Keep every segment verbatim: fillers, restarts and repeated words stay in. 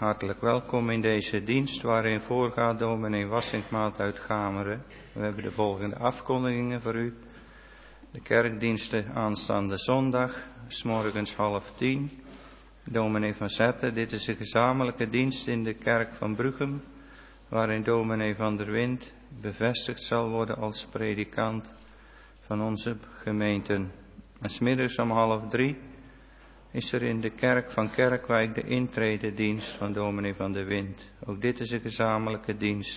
Hartelijk welkom in deze dienst waarin voorgaat dominee Wassinkmaat uit Gameren. We hebben de volgende afkondigingen voor u. De kerkdiensten aanstaande zondag, 's morgens half tien. Dominee van Zetten, dit is een gezamenlijke dienst in de kerk van Bruchem, waarin dominee van der Wind bevestigd zal worden als predikant van onze gemeenten. En 's middags om half drie is er in de kerk van Kerkwijk de intrededienst van dominee van der Wind. Ook dit is een gezamenlijke dienst.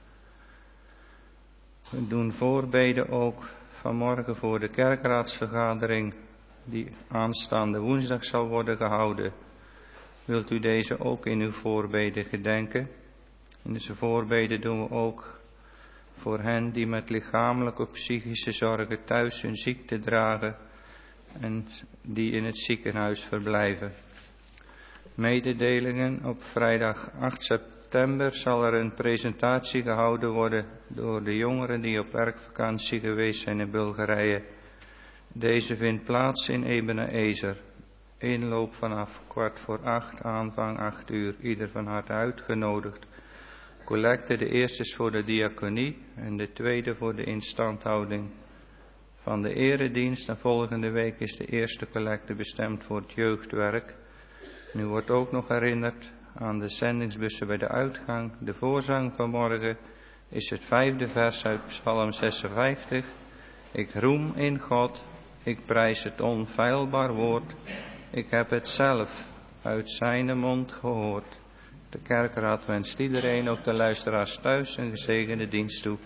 We doen voorbeden ook vanmorgen voor de kerkraadsvergadering die aanstaande woensdag zal worden gehouden. Wilt u deze ook in uw voorbeden gedenken? In deze voorbeden doen we ook voor hen die met lichamelijke of psychische zorgen thuis hun ziekte dragen en die in het ziekenhuis verblijven. Mededelingen: op vrijdag acht september zal er een presentatie gehouden worden door de jongeren die op werkvakantie geweest zijn in Bulgarije. Deze vindt plaats in Ebenezer. Inloop vanaf kwart voor acht, aanvang acht uur. Ieder van harte uitgenodigd. Collecte, de eerste is voor de diaconie en de tweede voor de instandhouding van de eredienst. En volgende week is de eerste collecte bestemd voor het jeugdwerk. Nu wordt ook nog herinnerd aan de zendingsbussen bij de uitgang. De voorzang van morgen is het vijfde vers uit Psalm zesenvijftig. Ik roem in God, ik prijs het onfeilbaar woord. Ik heb het zelf uit zijn mond gehoord. De kerkraad wenst iedereen, ook de luisteraars thuis, een gezegende dienst toe.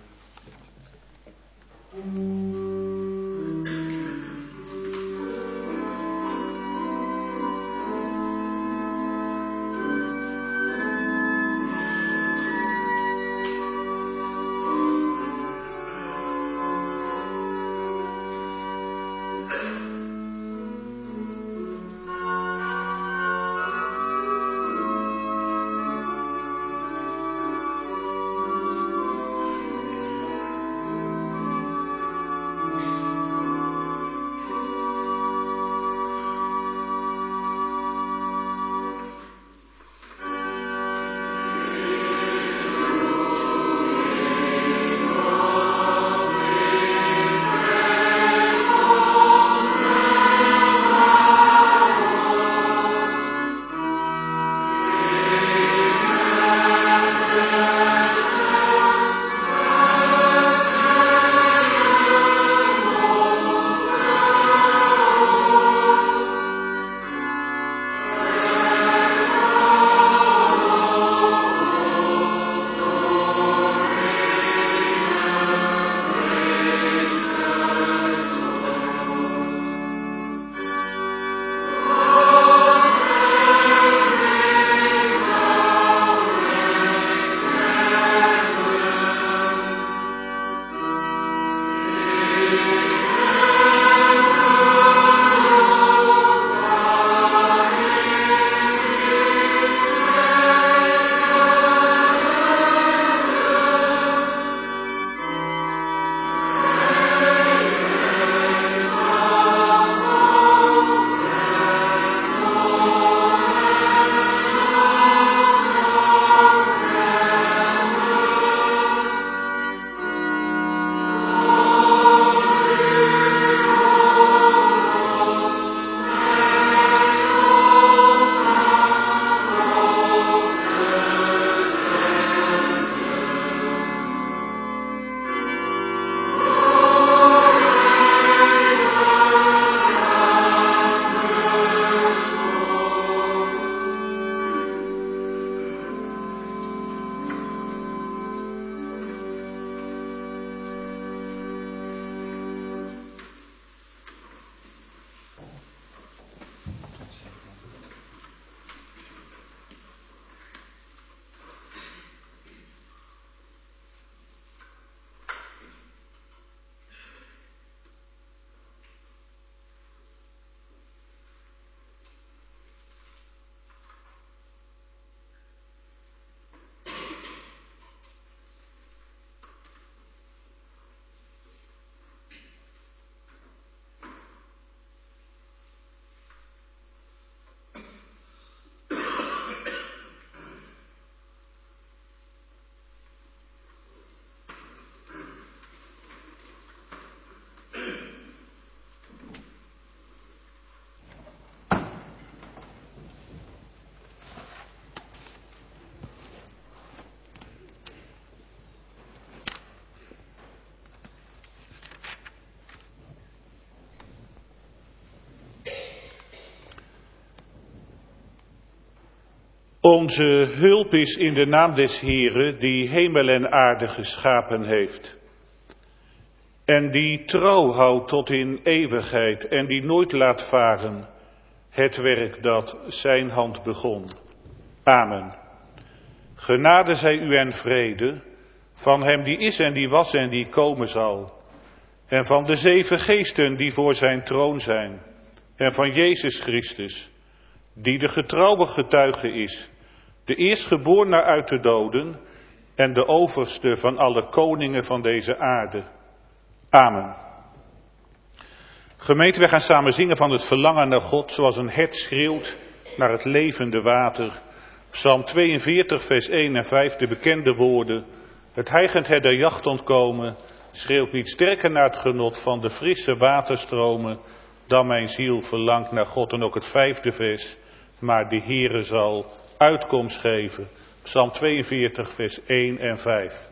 Onze hulp is in de naam des Heeren, die hemel en aarde geschapen heeft. En die trouw houdt tot in eeuwigheid en die nooit laat varen het werk dat zijn hand begon. Amen. Genade zij u en vrede van hem die is en die was en die komen zal. En van de zeven geesten die voor zijn troon zijn. En van Jezus Christus, die de getrouwe getuige is. De eerstgeborene uit de doden en de overste van alle koningen van deze aarde. Amen. Gemeente, wij gaan samen zingen van het verlangen naar God, zoals een hert schreeuwt naar het levende water. Psalm tweeënveertig, vers één en vijf, de bekende woorden. Het hijgend het der jacht ontkomen, schreeuwt niet sterker naar het genot van de frisse waterstromen, dan mijn ziel verlangt naar God. En ook het vijfde vers, maar de Heere zal uitkomst geven. Psalm tweeënveertig, vers één en vijf.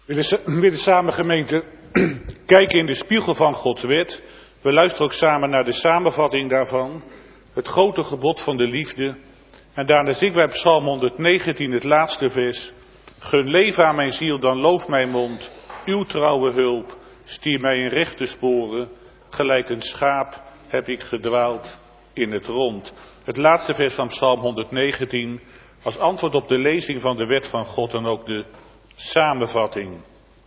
We willen samen, gemeente, kijken in de spiegel van Gods wet. We luisteren ook samen naar de samenvatting daarvan. Het grote gebod van de liefde. En daarna zingen wij Psalm honderdnegentien, het laatste vers. Gun leven aan mijn ziel, dan looft mijn mond. Uw trouwe hulp, stier mij in rechte sporen. Gelijk een schaap heb ik gedwaald in het rond. Het laatste vers van Psalm honderdnegentien. Als antwoord op de lezing van de wet van God en ook de samenvatting.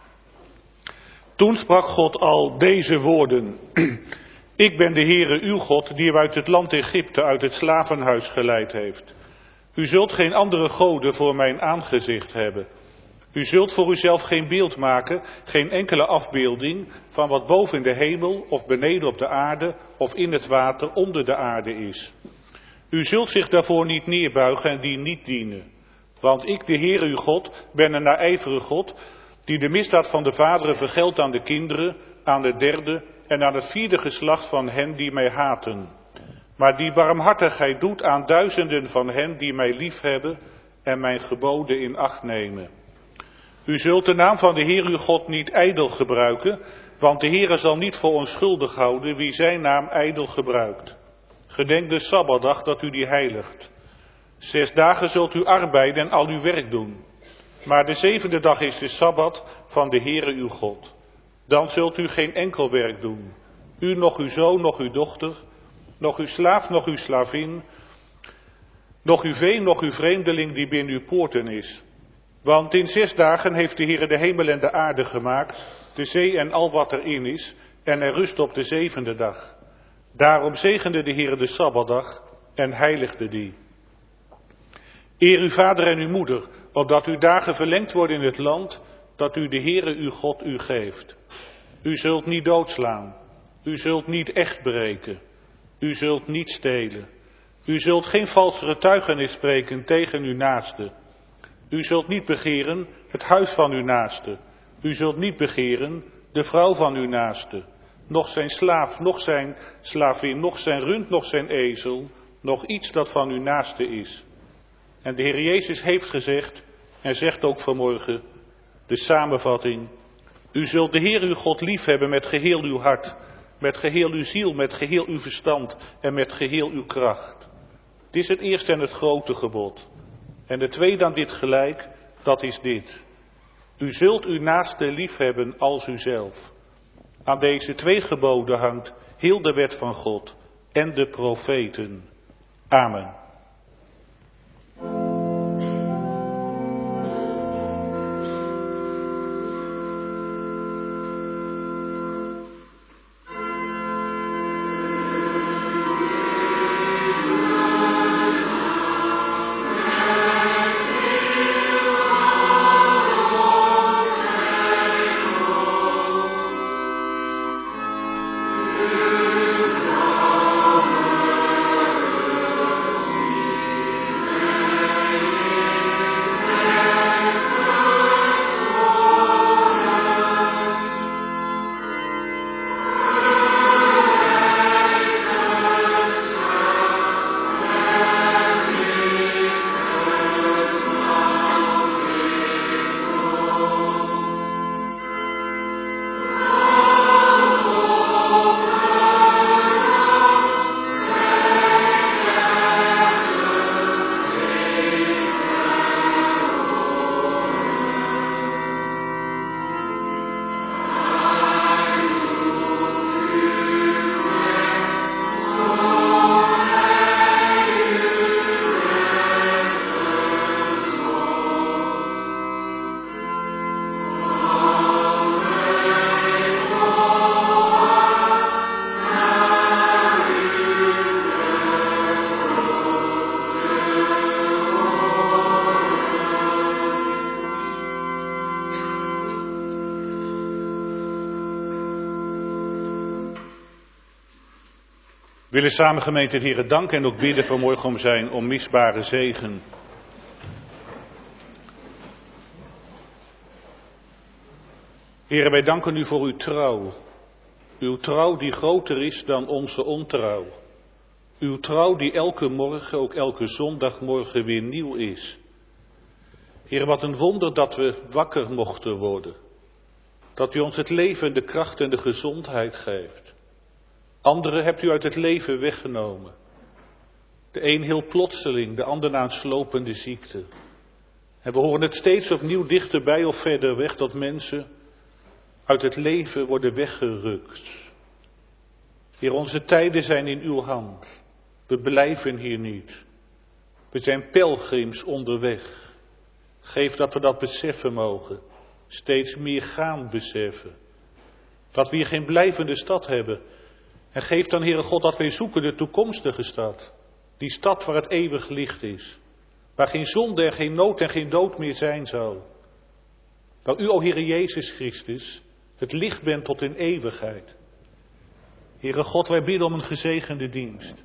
Toen sprak God al deze woorden. Ik ben de Heere uw God, die u uit het land Egypte, uit het slavenhuis geleid heeft. U zult geen andere goden voor mijn aangezicht hebben. U zult voor uzelf geen beeld maken, geen enkele afbeelding van wat boven in de hemel of beneden op de aarde of in het water onder de aarde is. U zult zich daarvoor niet neerbuigen en die niet dienen. Want ik, de Heere uw God, ben een naijverige God, die de misdaad van de vaderen vergeldt aan de kinderen, aan het derde en aan het vierde geslacht van hen die mij haten. Maar die barmhartigheid doet aan duizenden van hen die mij liefhebben en mijn geboden in acht nemen. U zult de naam van de Heer uw God niet ijdel gebruiken, want de Heere zal niet voor onschuldig houden wie zijn naam ijdel gebruikt. Gedenk de Sabbatdag dat u die heiligt. Zes dagen zult u arbeiden en al uw werk doen. Maar de zevende dag is de Sabbat van de Heere uw God. Dan zult u geen enkel werk doen. U, nog uw zoon, nog uw dochter, nog uw slaaf, nog uw slavin, nog uw vee, nog uw vreemdeling die binnen uw poorten is. Want in zes dagen heeft de Heere de hemel en de aarde gemaakt, de zee en al wat erin is, en er rust op de zevende dag. Daarom zegende de Heere de Sabbatdag en heiligde die. Eer uw vader en uw moeder, opdat uw dagen verlengd worden in het land dat u de Heere uw God u geeft. U zult niet doodslaan. U zult niet echt breken. U zult niet stelen. U zult geen valse getuigenis spreken tegen uw naaste. U zult niet begeren het huis van uw naaste. U zult niet begeren de vrouw van uw naaste. Nog zijn slaaf, nog zijn slavin, nog zijn rund, nog zijn ezel, nog iets dat van uw naaste is. En de Heer Jezus heeft gezegd, en zegt ook vanmorgen, de samenvatting. U zult de Heer uw God liefhebben met geheel uw hart, met geheel uw ziel, met geheel uw verstand en met geheel uw kracht. Het is het eerste en het grote gebod. En het tweede aan dit gelijk, dat is dit. U zult uw naaste liefhebben als uzelf. Aan deze twee geboden hangt heel de wet van God en de profeten. Amen. We willen samen, gemeente, de Heere danken en ook bidden vanmorgen om zijn onmisbare zegen. Heere, wij danken u voor uw trouw. Uw trouw die groter is dan onze ontrouw. Uw trouw die elke morgen, ook elke zondagmorgen weer nieuw is. Heere, wat een wonder dat we wakker mochten worden. dat u ons het leven, de kracht en de gezondheid geeft. Anderen hebt u uit het leven weggenomen. De een heel plotseling, de ander na een slopende ziekte. En we horen het steeds opnieuw dichterbij of verder weg dat mensen uit het leven worden weggerukt. Heer, onze tijden zijn in uw hand. We blijven hier niet. We zijn pelgrims onderweg. Geef dat we dat beseffen mogen. Steeds meer gaan beseffen. Dat we hier geen blijvende stad hebben. En geef dan, Heere God, dat wij zoeken de toekomstige stad. Die stad waar het eeuwig licht is. Waar geen zonde en geen nood en geen dood meer zijn zal. Dat u, o Heere Jezus Christus, het licht bent tot in eeuwigheid. Heere God, wij bidden om een gezegende dienst.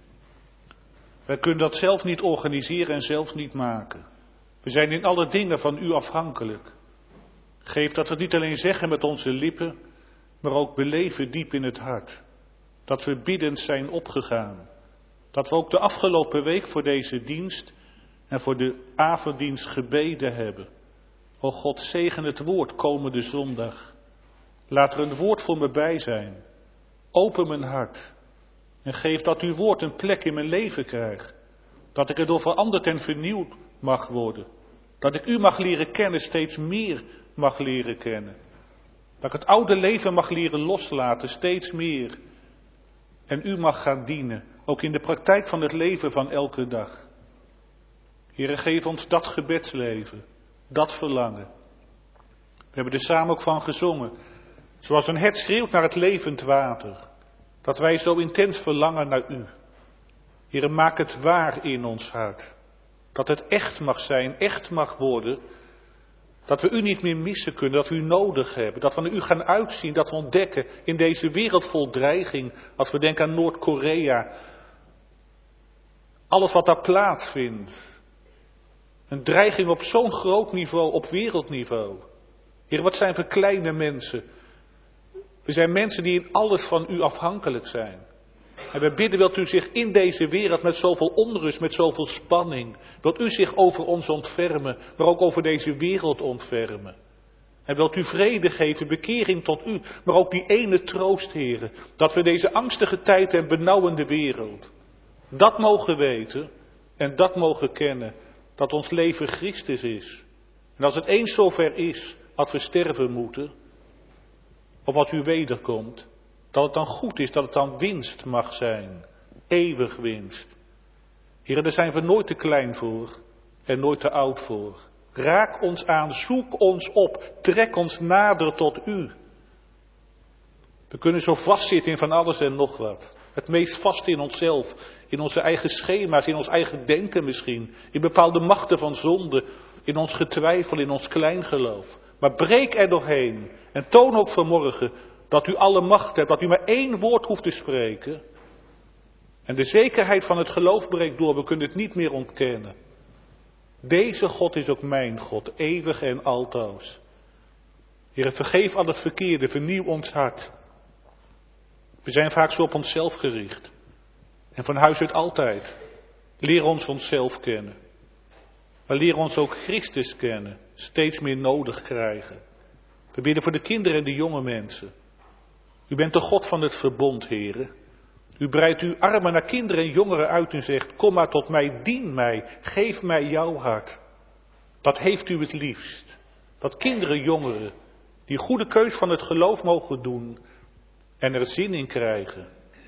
Wij kunnen dat zelf niet organiseren en zelf niet maken. We zijn in alle dingen van u afhankelijk. Geef dat we het niet alleen zeggen met onze lippen, maar ook beleven diep in het hart. Dat we biddend zijn opgegaan. Dat we ook de afgelopen week voor deze dienst en voor de avonddienst gebeden hebben. O God, zegen het woord komende zondag. Laat er een woord voor me bij zijn. Open mijn hart. En geef dat uw woord een plek in mijn leven krijgt. Dat ik erdoor veranderd en vernieuwd mag worden. Dat ik u mag leren kennen, steeds meer mag leren kennen. Dat ik het oude leven mag leren loslaten, steeds meer. En u mag gaan dienen, ook in de praktijk van het leven van elke dag. Heere, geef ons dat gebedsleven, dat verlangen. We hebben er samen ook van gezongen. Zoals een hert schreeuwt naar het levend water. Dat wij zo intens verlangen naar u. Heere, maak het waar in ons hart. Dat het echt mag zijn, echt mag worden. Dat we u niet meer missen kunnen, dat we u nodig hebben. Dat we naar u gaan uitzien, dat we ontdekken in deze wereld vol dreiging. Als we denken aan Noord-Korea. Alles wat daar plaatsvindt. Een dreiging op zo'n groot niveau, op wereldniveau. Heer, wat zijn we kleine mensen. We zijn mensen die in alles van u afhankelijk zijn. En we bidden, wilt u zich in deze wereld met zoveel onrust, met zoveel spanning, wilt u zich over ons ontfermen, maar ook over deze wereld ontfermen. En wilt u vrede geven, bekering tot u, maar ook die ene troost, Heere, dat we deze angstige tijd en benauwende wereld, dat mogen weten en dat mogen kennen, dat ons leven Christus is. En als het eens zover is, dat we sterven moeten, of als u wederkomt, dat het dan goed is, dat het dan winst mag zijn. Eeuwig winst. Heere, daar zijn we nooit te klein voor en nooit te oud voor. Raak ons aan, zoek ons op, trek ons nader tot u. We kunnen zo vastzitten in van alles en nog wat. Het meest vast in onszelf, in onze eigen schema's, in ons eigen denken misschien. In bepaalde machten van zonde, in ons getwijfel, in ons kleingeloof. Maar breek er doorheen en toon ook vanmorgen dat u alle macht hebt, dat u maar één woord hoeft te spreken. En de zekerheid van het geloof breekt door, we kunnen het niet meer ontkennen. Deze God is ook mijn God, eeuwig en altoos. Heere, vergeef al het verkeerde, vernieuw ons hart. We zijn vaak zo op onszelf gericht. En van huis uit altijd. Leer ons onszelf kennen. Maar leer ons ook Christus kennen, steeds meer nodig krijgen. We bidden voor de kinderen en de jonge mensen. U bent de God van het verbond, Heere. U breidt uw armen naar kinderen en jongeren uit en zegt, kom maar tot mij, dien mij, geef mij jouw hart. Dat heeft u het liefst. Dat kinderen, jongeren, die goede keus van het geloof mogen doen en er zin in krijgen.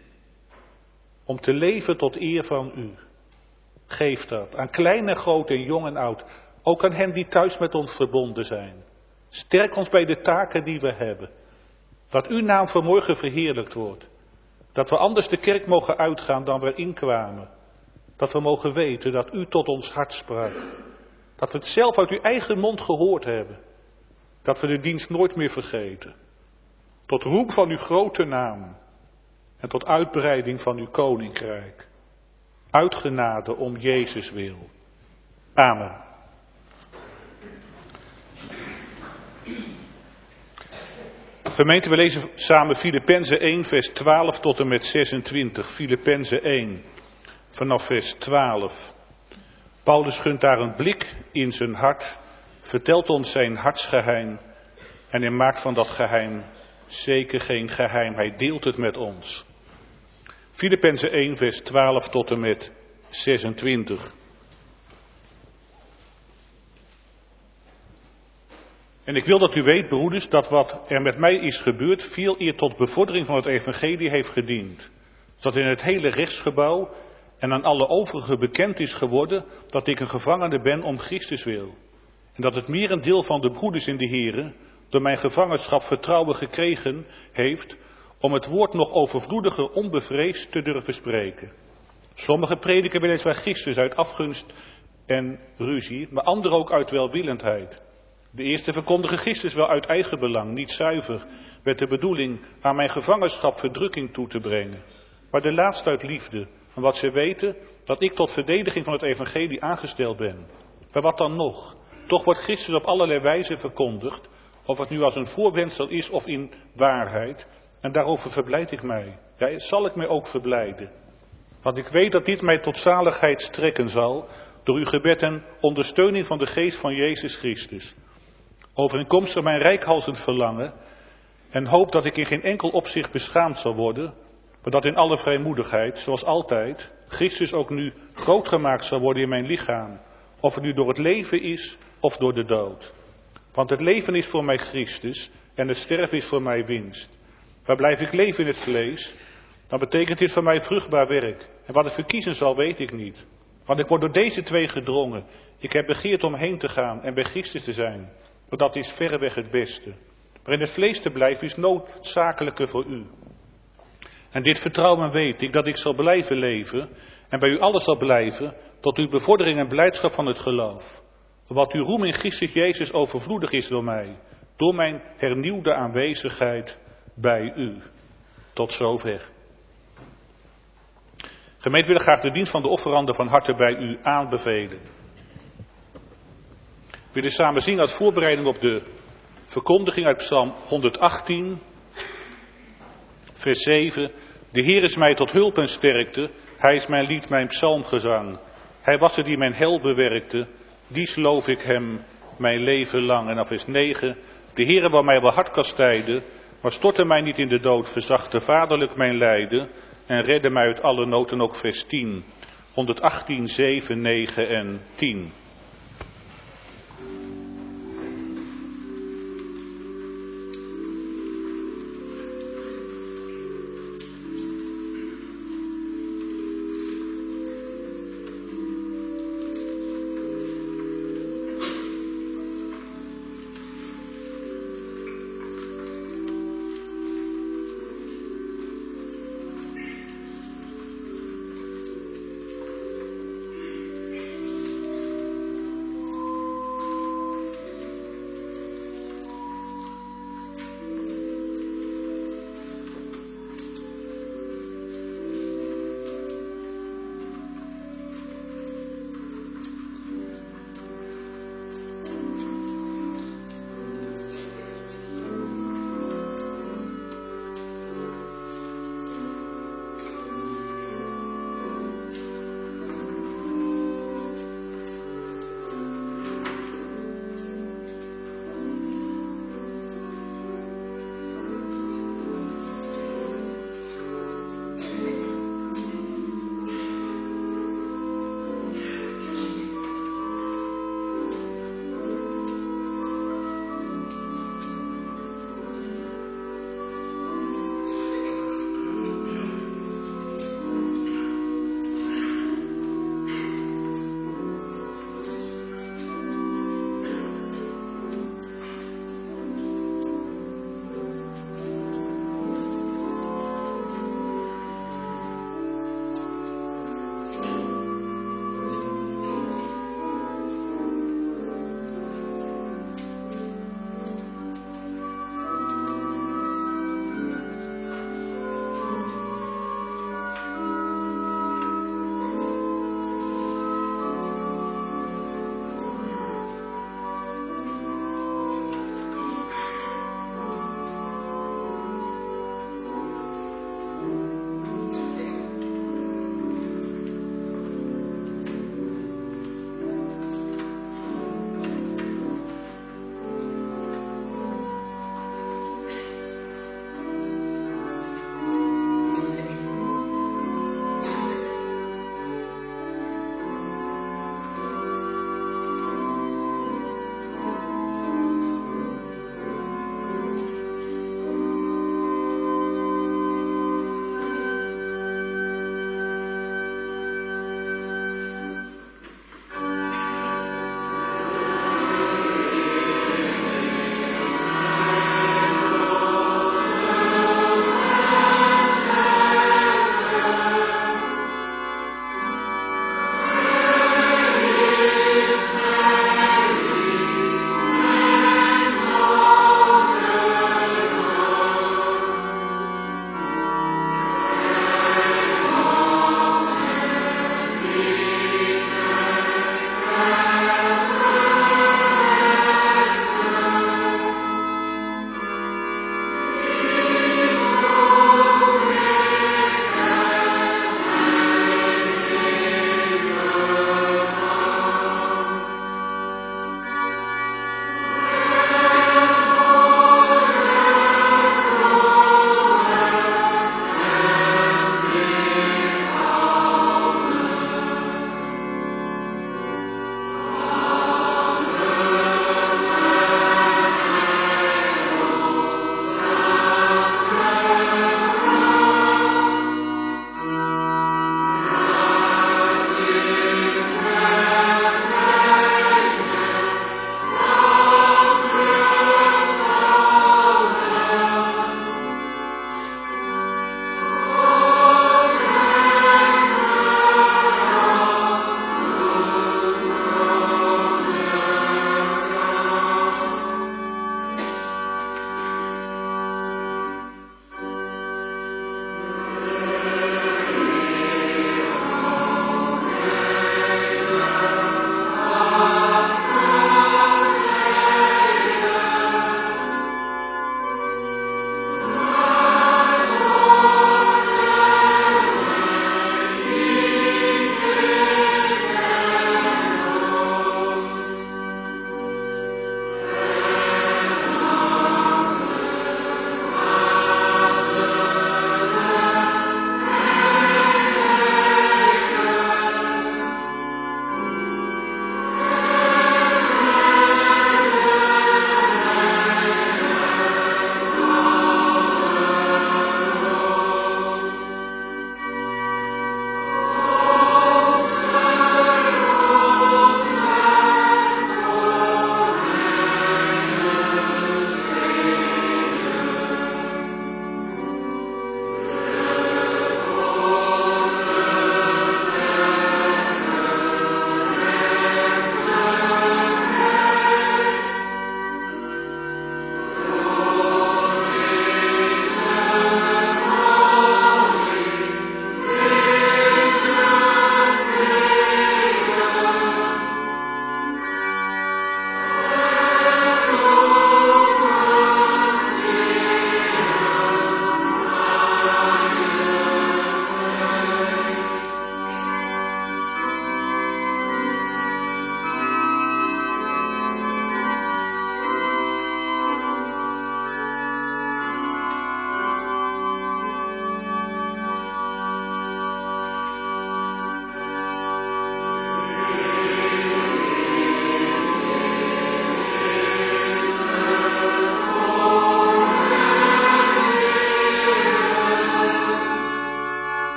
Om te leven tot eer van u. Geef dat aan klein en groot en jong en oud. Ook aan hen die thuis met ons verbonden zijn. Sterk ons bij de taken die we hebben. Dat uw naam vanmorgen verheerlijkt wordt. Dat we anders de kerk mogen uitgaan dan we erin kwamen. Dat we mogen weten dat u tot ons hart sprak. Dat we het zelf uit uw eigen mond gehoord hebben. Dat we de dienst nooit meer vergeten. Tot roem van uw grote naam. En tot uitbreiding van uw koninkrijk. Uit genade om Jezus wil. Amen. Gemeente, we lezen samen Filippenzen één, vers twaalf tot en met zesentwintig. Filippenzen één, vanaf vers twaalf. Paulus gunt daar een blik in zijn hart, vertelt ons zijn hartsgeheim En hij maakt van dat geheim zeker geen geheim. Hij deelt het met ons. Filippenzen één vers twaalf tot en met zesentwintig. En ik wil dat u weet, broeders, dat wat er met mij is gebeurd veel eer tot bevordering van het evangelie heeft gediend. Dat in het hele rechtsgebouw en aan alle overigen bekend is geworden dat ik een gevangene ben om Christus wil. En dat het merendeel van de broeders in de Here door mijn gevangenschap vertrouwen gekregen heeft om het woord nog overvloediger onbevreesd te durven spreken. Sommigen prediken weliswaar Christus uit afgunst en ruzie, maar anderen ook uit welwillendheid. De eerste verkondigen Christus wel uit eigen belang, niet zuiver, met de bedoeling aan mijn gevangenschap verdrukking toe te brengen. Maar de laatste uit liefde, omdat ze weten dat ik tot verdediging van het evangelie aangesteld ben. Maar wat dan nog? Toch wordt Christus op allerlei wijze verkondigd, of het nu als een voorwendsel is of in waarheid. En daarover verblijd ik mij. Ja, zal ik mij ook verblijden. Want ik weet dat dit mij tot zaligheid strekken zal, door uw gebed en ondersteuning van de geest van Jezus Christus. Overeenkomstig mijn reikhalzend verlangen en hoop dat ik in geen enkel opzicht beschaamd zal worden, maar dat in alle vrijmoedigheid, zoals altijd, Christus ook nu groot gemaakt zal worden in mijn lichaam, of het nu door het leven is of door de dood. Want het leven is voor mij Christus en het sterven is voor mij winst. Maar blijf ik leven in het vlees, dan betekent dit voor mij vruchtbaar werk. En wat ik verkiezen zal, weet ik niet. Want ik word door deze twee gedrongen. Ik heb begeerd om heen te gaan en bij Christus te zijn. Maar dat is verreweg het beste. Maar in het vlees te blijven is noodzakelijker voor u. En dit vertrouwen weet ik, dat ik zal blijven leven en bij u alles zal blijven, tot uw bevordering en blijdschap van het geloof. Wat uw roem in Christus Jezus overvloedig is door mij, door mijn hernieuwde aanwezigheid bij u. Tot zover. Gemeente, wil graag de dienst van de offeranden van harte bij u aanbevelen. We willen samen zingen als voorbereiding op de verkondiging uit Psalm honderdachttien, vers zeven. De Heer is mij tot hulp en sterkte, Hij is mijn lied, mijn psalmgezang. Hij was het die mijn hel bewerkte, dies loof ik Hem mijn leven lang. En dan vers negen. De Heere wou mij wel hard kastijden, maar stortte mij niet in de dood, verzachte vaderlijk mijn lijden en redde mij uit alle nood. En ook vers tien. honderdachttien, zeven, negen en tien.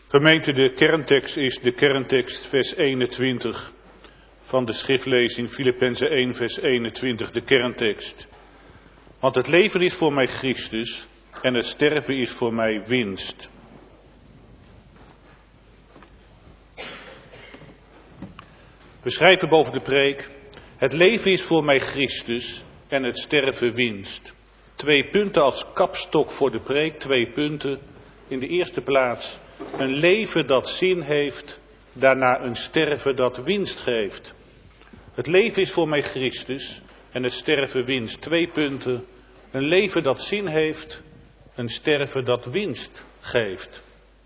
Gemeente, de kerntekst is de kerntekst vers eenentwintig van de schriftlezing Filippenzen één vers eenentwintig, de kerntekst. Want het leven is voor mij Christus en het sterven is voor mij winst. We schrijven boven de preek, het leven is voor mij Christus en het sterven winst. Twee punten als kapstok voor de preek, twee punten. In de eerste plaats een leven dat zin heeft, daarna een sterven dat winst geeft. Het leven is voor mij Christus en het sterven winst. Twee punten, een leven dat zin heeft, een sterven dat winst geeft.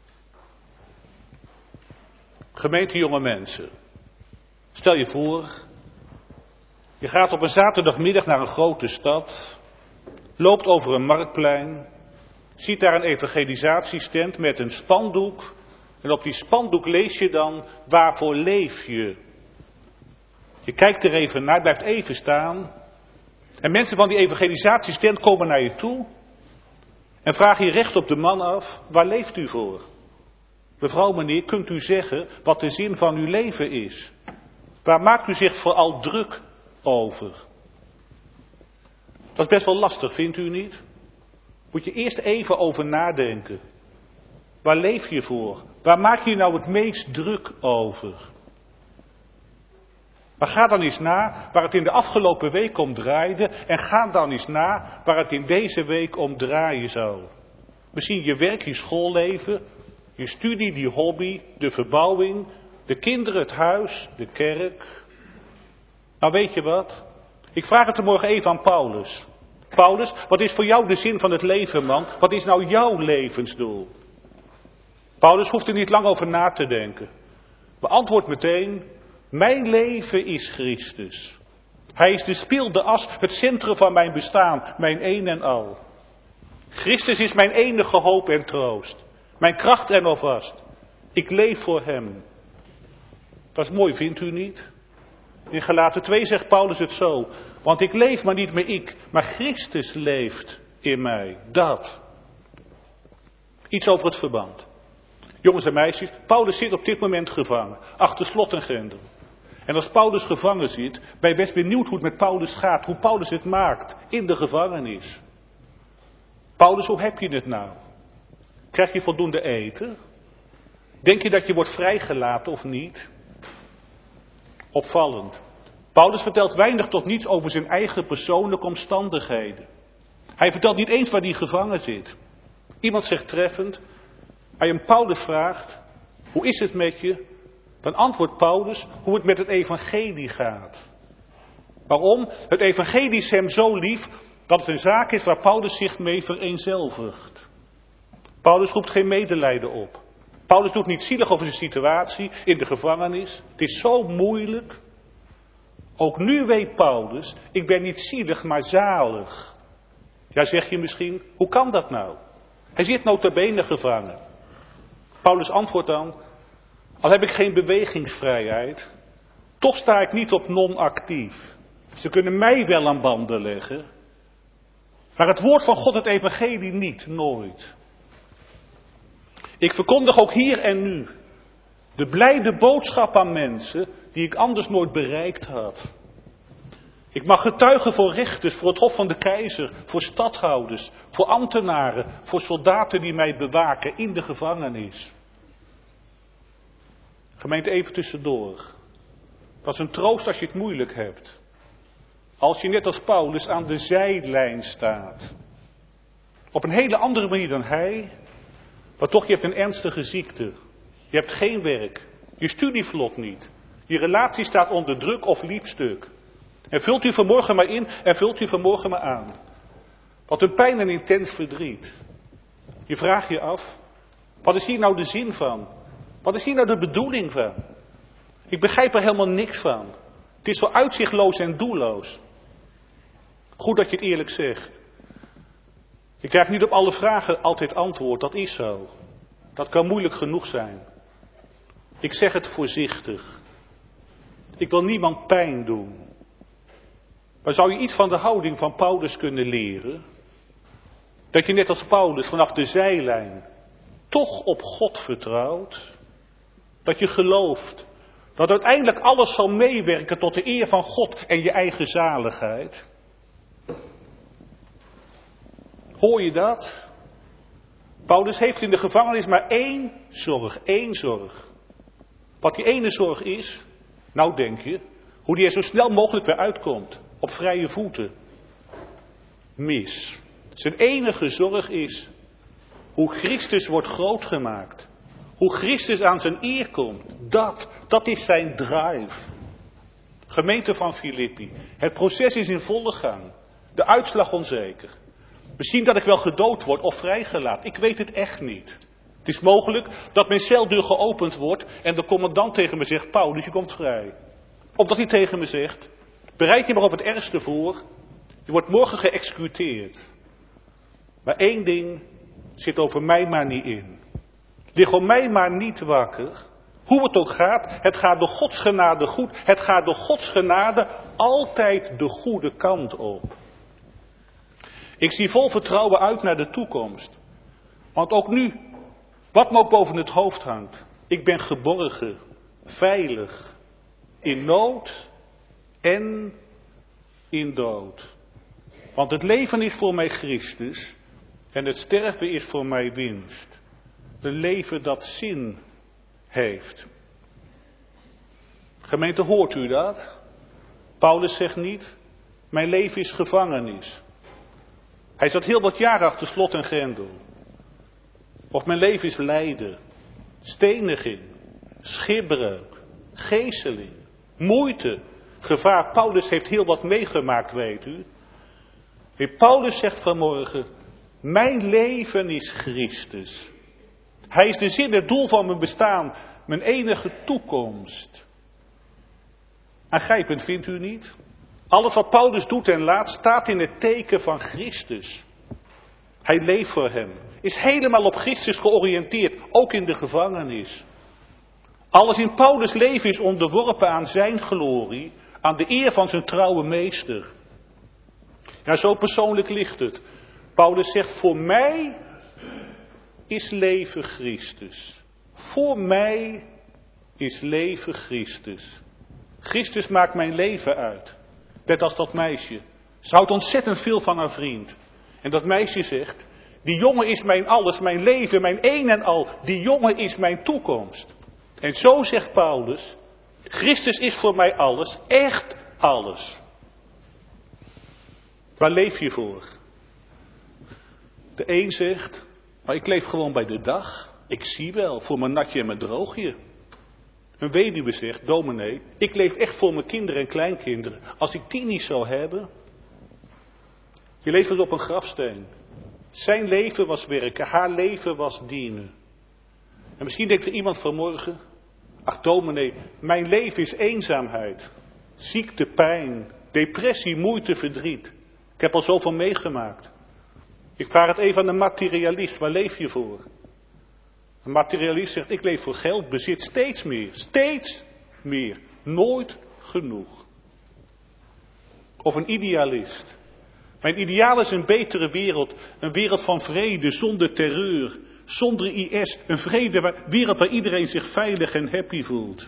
Gemeente jonge mensen, stel je voor, je gaat op een zaterdagmiddag naar een grote stad, loopt over een marktplein, ziet daar een evangelisatiestand met een spandoek en op die spandoek lees je dan, waarvoor leef je? Je kijkt er even naar, blijft even staan en mensen van die evangelisatiestand komen naar je toe en vragen je recht op de man af, waar leeft u voor? Mevrouw, meneer, kunt u zeggen wat de zin van uw leven is? Waar maakt u zich vooral druk over? Dat is best wel lastig, vindt u niet? Moet je eerst even over nadenken. Waar leef je voor? Waar maak je je nou het meest druk over? Maar ga dan eens na waar het in de afgelopen week om draaide en ga dan eens na waar het in deze week om draaien zou. Misschien je werk, je schoolleven, je studie, die hobby, de verbouwing, de kinderen, het huis, de kerk. Nou weet je wat? Ik vraag het er morgen even aan Paulus. Paulus, wat is voor jou de zin van het leven, man? Wat is nou jouw levensdoel? Paulus hoeft er niet lang over na te denken. Beantwoord meteen, mijn leven is Christus. Hij is de spil, de as, het centrum van mijn bestaan, mijn een en al. Christus is mijn enige hoop en troost. Mijn kracht en alvast. Ik leef voor hem. Dat is mooi, vindt u niet? In Galaten twee zegt Paulus het zo. Want ik leef maar niet meer ik, maar Christus leeft in mij. Dat. Iets over het verband. Jongens en meisjes, Paulus zit op dit moment gevangen. Achter slot en grendel. En als Paulus gevangen zit, ben je best benieuwd hoe het met Paulus gaat. Hoe Paulus het maakt in de gevangenis. Paulus, hoe heb je het nou? Krijg je voldoende eten? Denk je dat je wordt vrijgelaten of niet? Opvallend. Paulus vertelt weinig tot niets over zijn eigen persoonlijke omstandigheden. Hij vertelt niet eens waar hij gevangen zit. Iemand zegt treffend, als je Paulus vraagt, hoe is het met je? Dan antwoordt Paulus hoe het met het evangelie gaat. Waarom? Het evangelie is hem zo lief dat het een zaak is waar Paulus zich mee vereenzelvigt. Paulus roept geen medelijden op. Paulus doet niet zielig over zijn situatie in de gevangenis. Het is zo moeilijk. Ook nu weet Paulus, ik ben niet zielig, maar zalig. Ja, zeg je misschien, hoe kan dat nou? Hij zit nota bene gevangen. Paulus antwoordt dan, al heb ik geen bewegingsvrijheid, toch sta ik niet op non-actief. Ze kunnen mij wel aan banden leggen, maar het woord van God, het evangelie niet, nooit. Ik verkondig ook hier en nu de blijde boodschap aan mensen die ik anders nooit bereikt had. Ik mag getuigen voor rechters, voor het hof van de keizer, voor stadhouders, voor ambtenaren, voor soldaten die mij bewaken in de gevangenis. Gemeente, even tussendoor. Dat is een troost als je het moeilijk hebt. Als je net als Paulus aan de zijlijn staat. Op een hele andere manier dan hij. Maar toch, je hebt een ernstige ziekte. Je hebt geen werk. Je studie vlot niet. Je relatie staat onder druk of liepstuk. En vult u vanmorgen maar in en vult u vanmorgen maar aan. Wat een pijn en intens verdriet. Je vraagt je af, wat is hier nou de zin van? Wat is hier nou de bedoeling van? Ik begrijp er helemaal niks van. Het is zo uitzichtloos en doelloos. Goed dat je het eerlijk zegt. Ik krijg niet op alle vragen altijd antwoord, dat is zo. Dat kan moeilijk genoeg zijn. Ik zeg het voorzichtig. Ik wil niemand pijn doen. Maar zou je iets van de houding van Paulus kunnen leren? Dat je net als Paulus vanaf de zijlijn toch op God vertrouwt, dat je gelooft dat uiteindelijk alles zal meewerken tot de eer van God en je eigen zaligheid. Hoor je dat? Paulus heeft in de gevangenis maar één zorg, één zorg. Wat die ene zorg is, nou denk je, hoe die er zo snel mogelijk weer uitkomt, op vrije voeten. Mis. Zijn enige zorg is hoe Christus wordt grootgemaakt. Hoe Christus aan zijn eer komt. Dat, dat is zijn drive. Gemeente van Filippi. Het proces is in volle gang. De uitslag onzeker. Misschien dat ik wel gedood word of vrijgelaten. Ik weet het echt niet. Het is mogelijk dat mijn celdeur geopend wordt en de commandant tegen me zegt, Paulus, je komt vrij. Of dat hij tegen me zegt, bereid je maar op het ergste voor. Je wordt morgen geëxecuteerd. Maar één ding zit over mij maar niet in. Lig om mij maar niet wakker. Hoe het ook gaat, het gaat door Gods genade goed. Het gaat door Gods genade altijd de goede kant op. Ik zie vol vertrouwen uit naar de toekomst. Want ook nu, wat me ook boven het hoofd hangt. Ik ben geborgen, veilig, in nood en in dood. Want het leven is voor mij Christus en het sterven is voor mij winst. Een leven dat zin heeft. Gemeente, hoort u dat? Paulus zegt niet, mijn leven is gevangenis. Hij zat heel wat jaren achter slot en grendel. Of mijn leven is lijden, steniging, schipbreuk, geeseling, moeite, gevaar. Paulus heeft heel wat meegemaakt, weet u. En Paulus zegt vanmorgen, mijn leven is Christus. Hij is de zin, het doel van mijn bestaan, mijn enige toekomst. Aangrijpend vindt u niet? Alles wat Paulus doet en laat staat in het teken van Christus. Hij leeft voor hem. Is helemaal op Christus georiënteerd, ook in de gevangenis. Alles in Paulus' leven is onderworpen aan zijn glorie, aan de eer van zijn trouwe meester. Ja, zo persoonlijk ligt het. Paulus zegt, voor mij is leven Christus. Voor mij is leven Christus. Christus maakt mijn leven uit. Net als dat meisje. Ze houdt ontzettend veel van haar vriend. En dat meisje zegt, die jongen is mijn alles, mijn leven, mijn een en al. Die jongen is mijn toekomst. En zo zegt Paulus, Christus is voor mij alles, echt alles. Waar leef je voor? De een zegt, maar ik leef gewoon bij de dag. Ik zie wel, voor mijn natje en mijn droogje. Een weduwe zegt, dominee, ik leef echt voor mijn kinderen en kleinkinderen. Als ik die niet zou hebben. Je leeft dus op een grafsteen. Zijn leven was werken, haar leven was dienen. En misschien denkt er iemand vanmorgen, ach dominee, mijn leven is eenzaamheid. Ziekte, pijn, depressie, moeite, verdriet. Ik heb al zoveel meegemaakt. Ik vraag het even aan de materialist, waar leef je voor? Een materialist zegt, ik leef voor geld, bezit, steeds meer, steeds meer, nooit genoeg. Of een idealist. Mijn ideaal is een betere wereld, een wereld van vrede, zonder terreur, zonder I S, een vrede, waar, wereld waar iedereen zich veilig en happy voelt.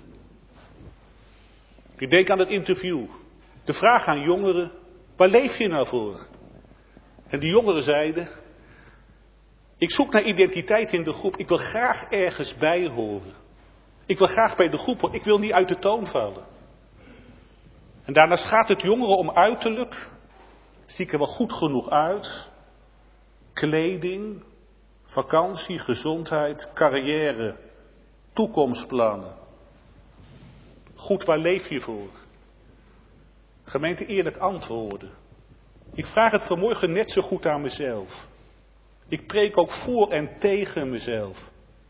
Ik denk aan het interview, de vraag aan jongeren, waar leef je nou voor? En die jongeren zeiden, ik zoek naar identiteit in de groep. Ik wil graag ergens bij horen. Ik wil graag bij de groep horen. Ik wil niet uit de toon vallen. En daarnaast gaat het jongeren om uiterlijk. Zie ik er wel goed genoeg uit? Kleding, vakantie, gezondheid, carrière, toekomstplannen. Goed, waar leef je voor? Gemeente, eerlijk antwoorden. Ik vraag het vanmorgen net zo goed aan mezelf. Ik preek ook voor en tegen mezelf.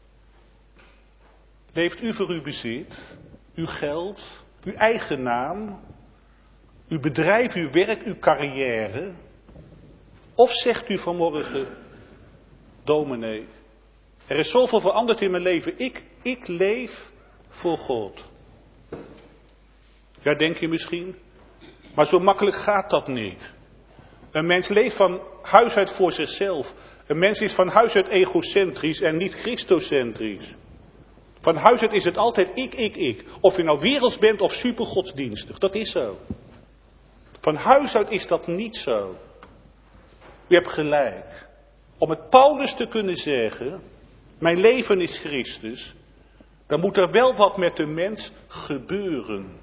Leeft u voor uw bezit, uw geld, uw eigen naam, uw bedrijf, uw werk, uw carrière? Of zegt u vanmorgen, dominee, er is zoveel veranderd in mijn leven, ik, ik leef voor God. Ja, denk je misschien, maar zo makkelijk gaat dat niet. Een mens leeft van huis uit voor zichzelf. Een mens is van huis uit egocentrisch en niet christocentrisch. Van huis uit is het altijd ik, ik, ik. Of je nou werelds bent of supergodsdienstig. Dat is zo. Van huis uit is dat niet zo. U hebt gelijk. Om het Paulus te kunnen zeggen, mijn leven is Christus, dan moet er wel wat met de mens gebeuren.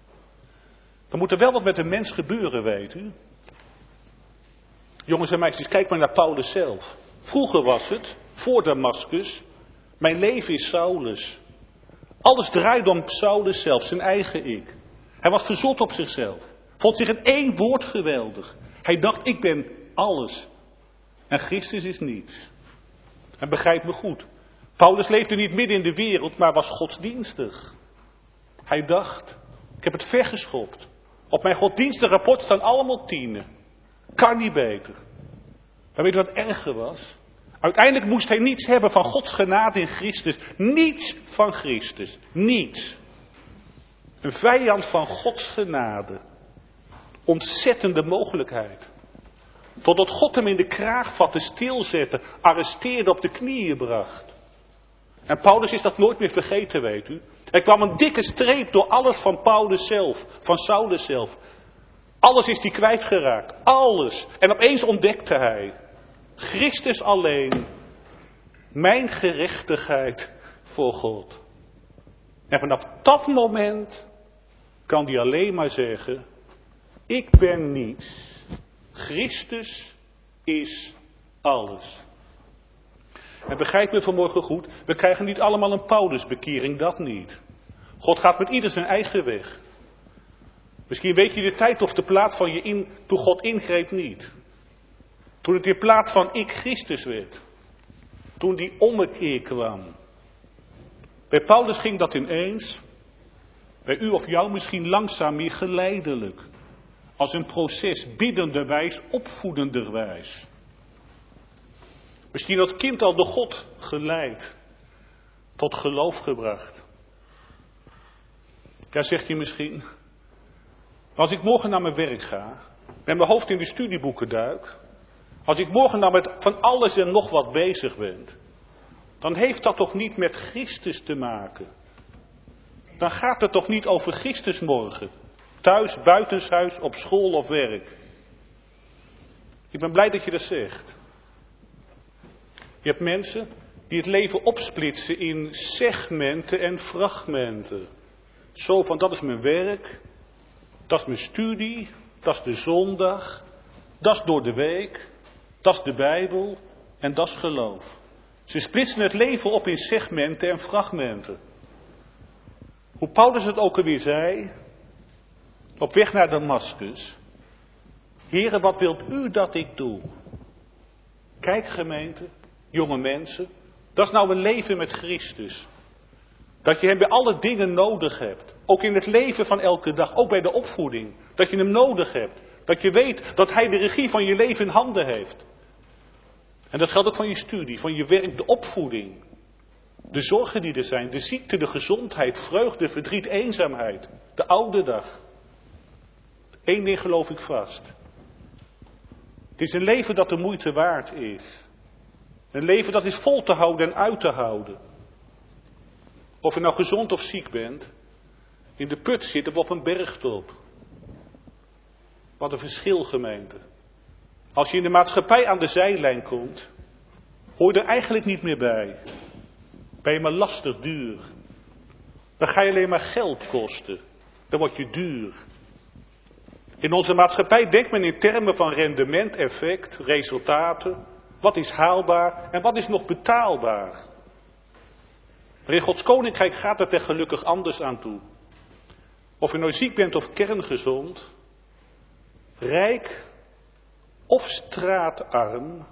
Dan moet er wel wat met de mens gebeuren, weet u. Jongens en meisjes, kijk maar naar Paulus zelf. Vroeger was het, voor Damascus, mijn leven is Saulus. Alles draaide om Saulus zelf, zijn eigen ik. Hij was verzot op zichzelf. Vond zich in één woord geweldig. Hij dacht, ik ben alles. En Christus is niets. En begrijp me goed. Paulus leefde niet midden in de wereld, maar was godsdienstig. Hij dacht, ik heb het vergeschopt. Op mijn godsdienstig rapport staan allemaal tienen. Kan niet beter. Maar weet je wat erger was? Uiteindelijk moest hij niets hebben van Gods genade in Christus. Niets van Christus. Niets. Een vijand van Gods genade. Ontzettende mogelijkheid. Totdat God hem in de kraag vatte, stilzette, arresteerde, op de knieën bracht. En Paulus is dat nooit meer vergeten, weet u. Er kwam een dikke streep door alles van Paulus zelf, van Saulus zelf. Alles is die kwijtgeraakt. Alles. En opeens ontdekte hij. Christus alleen. Mijn gerechtigheid voor God. En vanaf dat moment kan hij alleen maar zeggen. Ik ben niets. Christus is alles. En begrijp me vanmorgen goed. We krijgen niet allemaal een Paulusbekering. Dat niet. God gaat met ieder zijn eigen weg. Misschien weet je de tijd of de plaats van je in, toen God ingreep niet. Toen het weer plaats van ik Christus werd. Toen die ommekeer kwam. Bij Paulus ging dat ineens. Bij u of jou misschien langzaam, meer geleidelijk. Als een proces, biddenderwijs, opvoedenderwijs. Misschien als kind al door God geleid. Tot geloof gebracht. Ja, zegt je misschien. Als ik morgen naar mijn werk ga, met mijn hoofd in de studieboeken duik, als ik morgen nou met van alles en nog wat bezig ben, dan heeft dat toch niet met Christus te maken. Dan gaat het toch niet over Christus morgen, thuis, buitenshuis, op school of werk. Ik ben blij dat je dat zegt. Je hebt mensen die het leven opsplitsen in segmenten en fragmenten. Zo van, dat is mijn werk. Dat is mijn studie, dat is de zondag, dat is door de week, dat is de Bijbel en dat is geloof. Ze splitsen het leven op in segmenten en fragmenten. Hoe Paulus het ook alweer zei, op weg naar Damascus. Heere, wat wilt u dat ik doe? Kijk gemeente, jonge mensen, dat is nou een leven met Christus. Dat je hem bij alle dingen nodig hebt. Ook in het leven van elke dag. Ook bij de opvoeding. Dat je hem nodig hebt. Dat je weet dat hij de regie van je leven in handen heeft. En dat geldt ook van je studie, van je werk, de opvoeding. De zorgen die er zijn. De ziekte, de gezondheid, vreugde, verdriet, eenzaamheid. De oude dag. Eén ding geloof ik vast. Het is een leven dat de moeite waard is. Een leven dat is vol te houden en uit te houden. Of je nou gezond of ziek bent, in de put zit of op een bergtop. Wat een verschil, gemeente. Als je in de maatschappij aan de zijlijn komt, hoor je er eigenlijk niet meer bij. Ben je maar lastig duur. Dan ga je alleen maar geld kosten. Dan word je duur. In onze maatschappij denkt men in termen van rendement, effect, resultaten. Wat is haalbaar en wat is nog betaalbaar? Maar in Gods koninkrijk gaat het er gelukkig anders aan toe. Of je nou ziek bent of kerngezond, rijk of straatarm,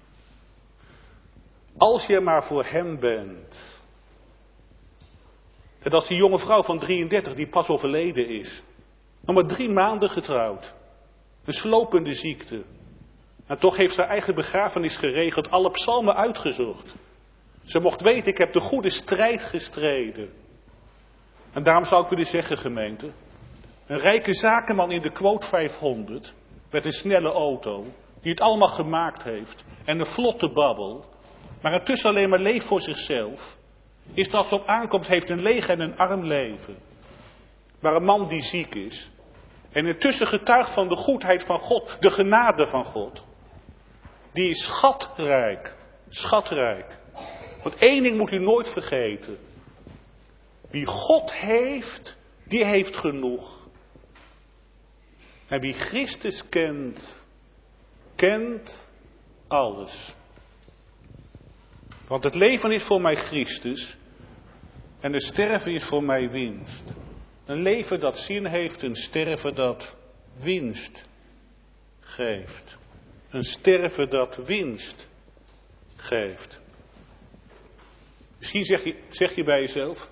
als je maar voor hem bent. En dat is die jonge vrouw van drieëndertig die pas overleden is. Nog maar drie maanden getrouwd. Een slopende ziekte. En toch heeft ze haar eigen begrafenis geregeld, alle psalmen uitgezocht. Ze mocht weten, ik heb de goede strijd gestreden. En daarom zou ik willen zeggen, gemeente. Een rijke zakenman in de quote vijfhonderd, met een snelle auto, die het allemaal gemaakt heeft en een vlotte babbel, maar intussen alleen maar leeft voor zichzelf, is dat als op aankomt, heeft een leeg en een arm leven. Maar een man die ziek is en intussen getuigt van de goedheid van God, de genade van God, die is schatrijk, schatrijk. Want één ding moet u nooit vergeten. Wie God heeft, die heeft genoeg. En wie Christus kent, kent alles. Want het leven is voor mij Christus en het sterven is voor mij winst. Een leven dat zin heeft, een sterven dat winst geeft. Een sterven dat winst geeft. Misschien zeg je, zeg je bij jezelf,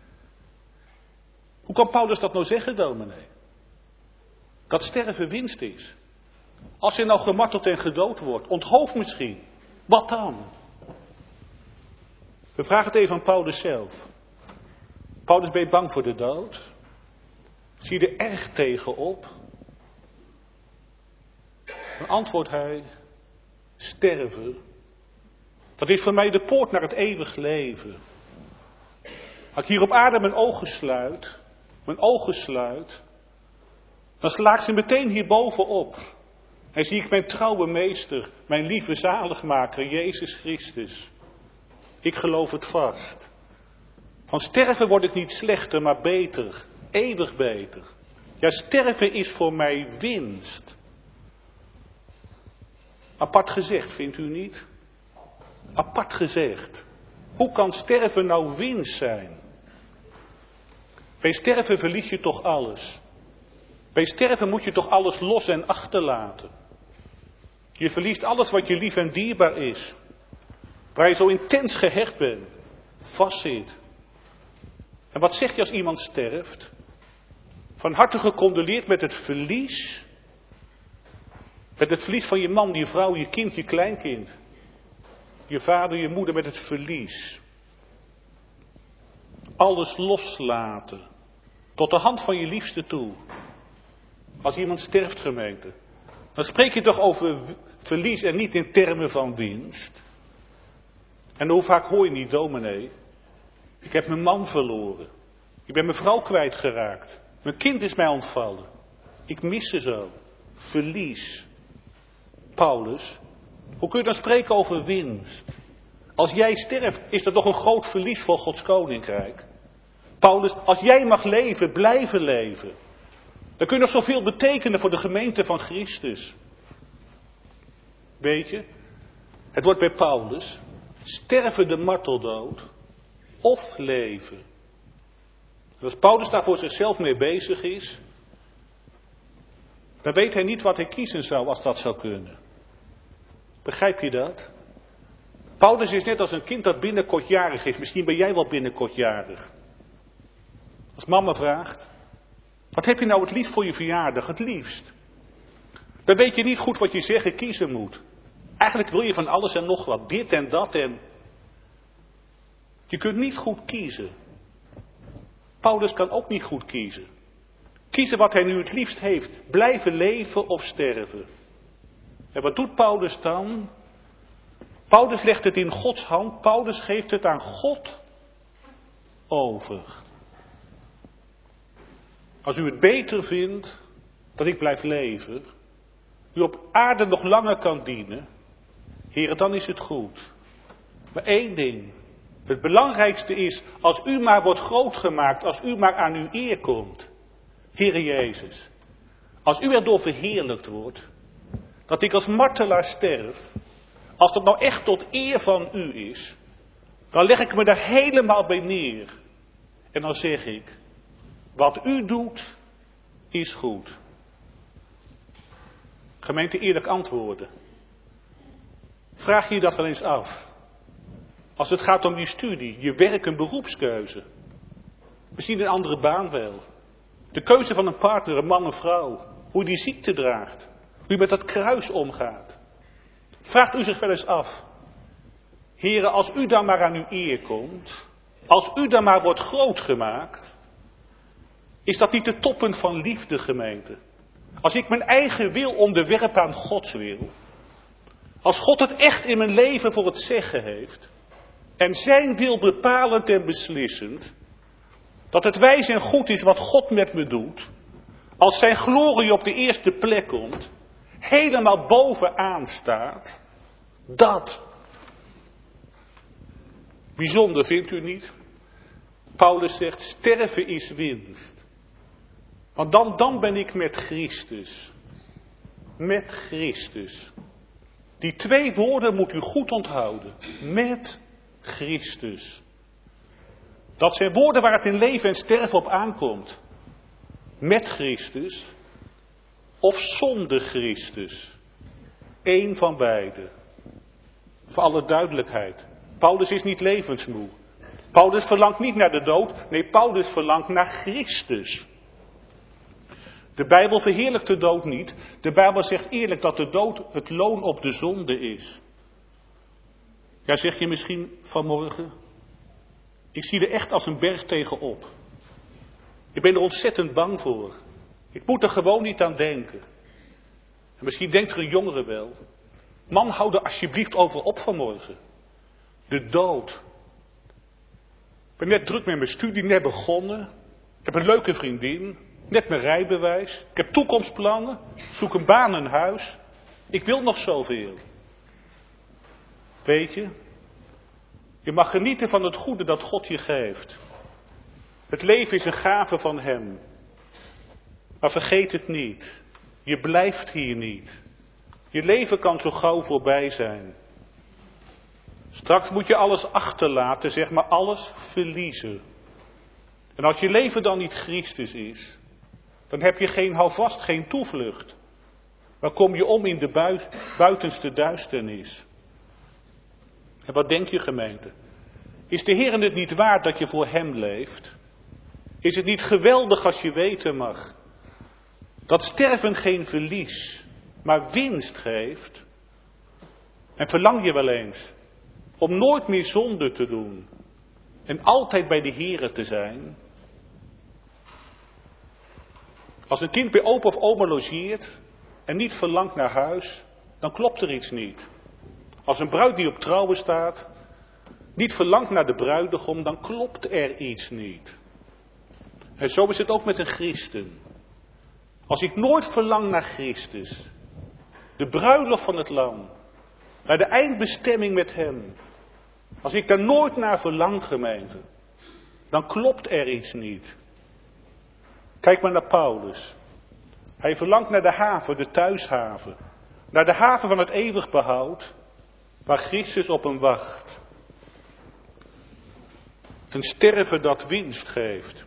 hoe kan Paulus dat nou zeggen, dominee? Dat sterven winst is. Als hij nou gemarteld en gedood wordt, onthoofd misschien, wat dan? We vragen het even aan Paulus zelf. Paulus, ben je bang voor de dood? Zie je er erg tegen op? Dan antwoordt hij, sterven, dat is voor mij de poort naar het eeuwig leven. Als ik hier op aarde mijn ogen sluit, mijn ogen sluit, dan sla ik ze meteen hierboven op. En zie ik mijn trouwe meester, mijn lieve zaligmaker, Jezus Christus. Ik geloof het vast. Van sterven word ik niet slechter, maar beter, eeuwig beter. Ja, sterven is voor mij winst. Apart gezegd, vindt u niet? Apart gezegd. Hoe kan sterven nou winst zijn? Bij sterven verlies je toch alles. Bij sterven moet je toch alles los en achterlaten. Je verliest alles wat je lief en dierbaar is. Waar je zo intens gehecht bent. Vastzit. En wat zeg je als iemand sterft? Van harte gecondoleerd met het verlies. Met het verlies van je man, je vrouw, je kind, je kleinkind. Je vader, je moeder, met het verlies. Alles loslaten. Tot de hand van je liefste toe. Als iemand sterft, gemeente. Dan spreek je toch over verlies en niet in termen van winst. En hoe vaak hoor je niet, dominee? Ik heb mijn man verloren. Ik ben mijn vrouw kwijtgeraakt. Mijn kind is mij ontvallen. Ik mis ze zo. Verlies. Paulus, hoe kun je dan spreken over winst? Als jij sterft, is dat toch een groot verlies voor Gods koninkrijk? Paulus, als jij mag leven, blijven leven, dan kun je nog zoveel betekenen voor de gemeente van Christus. Weet je, het wordt bij Paulus sterven de marteldood of leven. En als Paulus daar voor zichzelf mee bezig is, dan weet hij niet wat hij kiezen zou als dat zou kunnen. Begrijp je dat? Paulus is net als een kind dat binnenkort jarig is. Misschien ben jij wel binnenkort jarig. Als mama vraagt, wat heb je nou het liefst voor je verjaardag? Het liefst. Dan weet je niet goed wat je zeggen kiezen moet. Eigenlijk wil je van alles en nog wat. Dit en dat en... Je kunt niet goed kiezen. Paulus kan ook niet goed kiezen. Kiezen wat hij nu het liefst heeft. Blijven leven of sterven. En wat doet Paulus dan? Paulus legt het in Gods hand. Paulus geeft het aan God over. Als u het beter vindt dat ik blijf leven, u op aarde nog langer kan dienen, heren, dan is het goed. Maar één ding, het belangrijkste is, als u maar wordt groot gemaakt, als u maar aan uw eer komt, Heere Jezus, als u erdoor verheerlijkt wordt, dat ik als martelaar sterf, als dat nou echt tot eer van u is, dan leg ik me daar helemaal bij neer. En dan zeg ik, wat u doet, is goed. Gemeente, eerlijk antwoorden. Vraag je je dat wel eens af? Als het gaat om je studie, je werk, een beroepskeuze. Misschien een andere baan wel. De keuze van een partner, een man of vrouw. Hoe je die ziekte draagt. Hoe je met dat kruis omgaat. Vraagt u zich wel eens af. Heren, als u dan maar aan uw eer komt. Als u dan maar wordt groot gemaakt. Is dat niet het toppunt van liefde, gemeente? Als ik mijn eigen wil onderwerp aan Gods wil. Als God het echt in mijn leven voor het zeggen heeft, en zijn wil bepalend en beslissend, dat het wijs en goed is wat God met me doet, als zijn glorie op de eerste plek komt, helemaal bovenaan staat, dat. Bijzonder, vindt u niet? Paulus zegt, sterven is winst. Want dan, dan ben ik met Christus. Met Christus. Die twee woorden moet u goed onthouden. Met Christus. Dat zijn woorden waar het in leven en sterven op aankomt. Met Christus of zonder Christus. Eén van beide. Voor alle duidelijkheid. Paulus is niet levensmoe. Paulus verlangt niet naar de dood. Nee, Paulus verlangt naar Christus. De Bijbel verheerlijkt de dood niet. De Bijbel zegt eerlijk dat de dood het loon op de zonde is. Ja, zeg je misschien vanmorgen. Ik zie er echt als een berg tegenop. Ik ben er ontzettend bang voor. Ik moet er gewoon niet aan denken. En misschien denkt er een jongere wel. Man, hou er alsjeblieft over op vanmorgen. De dood. Ik ben net druk met mijn studie, net begonnen. Ik heb een leuke vriendin. Net mijn rijbewijs. Ik heb toekomstplannen. Zoek een baan, een huis. Ik wil nog zoveel. Weet je? Je mag genieten van het goede dat God je geeft. Het leven is een gave van Hem. Maar vergeet het niet. Je blijft hier niet. Je leven kan zo gauw voorbij zijn. Straks moet je alles achterlaten, zeg maar alles verliezen. En als je leven dan niet Christus is, dan heb je geen houvast, geen toevlucht. Dan kom je om in de bui- buitenste duisternis. En wat denk je, gemeente? Is de Heer het niet waard dat je voor Hem leeft? Is het niet geweldig als je weten mag dat sterven geen verlies, maar winst geeft? En verlang je wel eens om nooit meer zonde te doen en altijd bij de Heere te zijn? Als een kind bij opa of oma logeert en niet verlangt naar huis, dan klopt er iets niet. Als een bruid die op trouwen staat niet verlangt naar de bruidegom, dan klopt er iets niet. En zo is het ook met een christen. Als ik nooit verlang naar Christus, de bruiloft van het lam, naar de eindbestemming met Hem, als ik daar nooit naar verlang, gemeente, dan klopt er iets niet. Kijk maar naar Paulus. Hij verlangt naar de haven, de thuishaven, naar de haven van het eeuwig behoud, waar Christus op hem wacht. Een sterven dat winst geeft.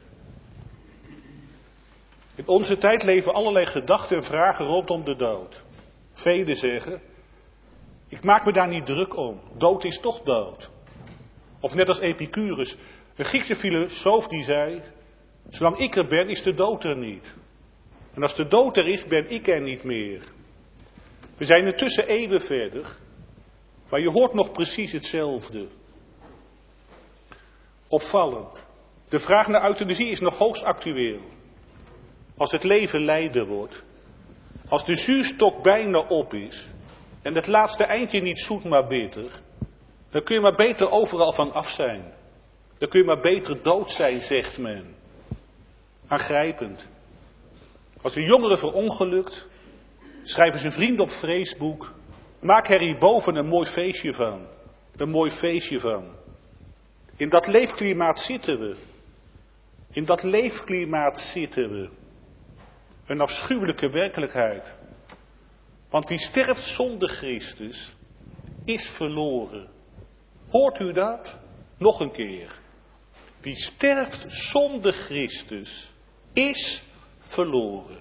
In onze tijd leven allerlei gedachten en vragen rondom de dood. Velen zeggen, ik maak me daar niet druk om. Dood is toch dood. Of net als Epicurus, een Griekse filosoof die zei, zolang ik er ben is de dood er niet. En als de dood er is, ben ik er niet meer. We zijn intussen eeuwen verder, maar je hoort nog precies hetzelfde. Opvallend. De vraag naar euthanasie is nog hoogst actueel. Als het leven lijden wordt, als de zuurstok bijna op is en het laatste eindje niet zoet maar bitter, dan kun je maar beter overal van af zijn. Dan kun je maar beter dood zijn, zegt men. Aangrijpend. Als een jongere verongelukt, schrijven zijn vrienden op Facebook, maak er hierboven een mooi feestje van. Een mooi feestje van. In dat leefklimaat zitten we. In dat leefklimaat zitten we. Een afschuwelijke werkelijkheid. Want wie sterft zonder Christus, is verloren. Hoort u dat? Nog een keer. Wie sterft zonder Christus, is verloren.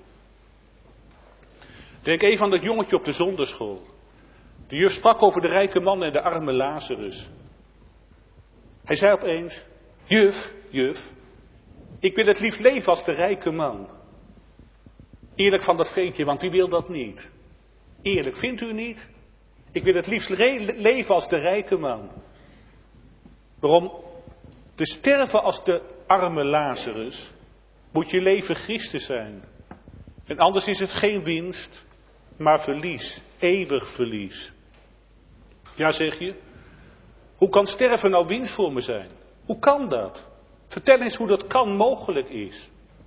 Denk even aan dat jongetje op de zonderschool. De juf sprak over de rijke man en de arme Lazarus. Hij zei opeens, juf, juf, ik wil het liefst leven als de rijke man. Eerlijk van dat ventje, want wie wil dat niet? Eerlijk, vindt u niet? Ik wil het liefst re- leven als de rijke man. Waarom? Te sterven als de arme Lazarus moet je leven Christus zijn. En anders is het geen winst, maar verlies. Eeuwig verlies. Ja, zeg je. Hoe kan sterven nou winst voor me zijn? Hoe kan dat? Vertel eens hoe dat kan mogelijk is.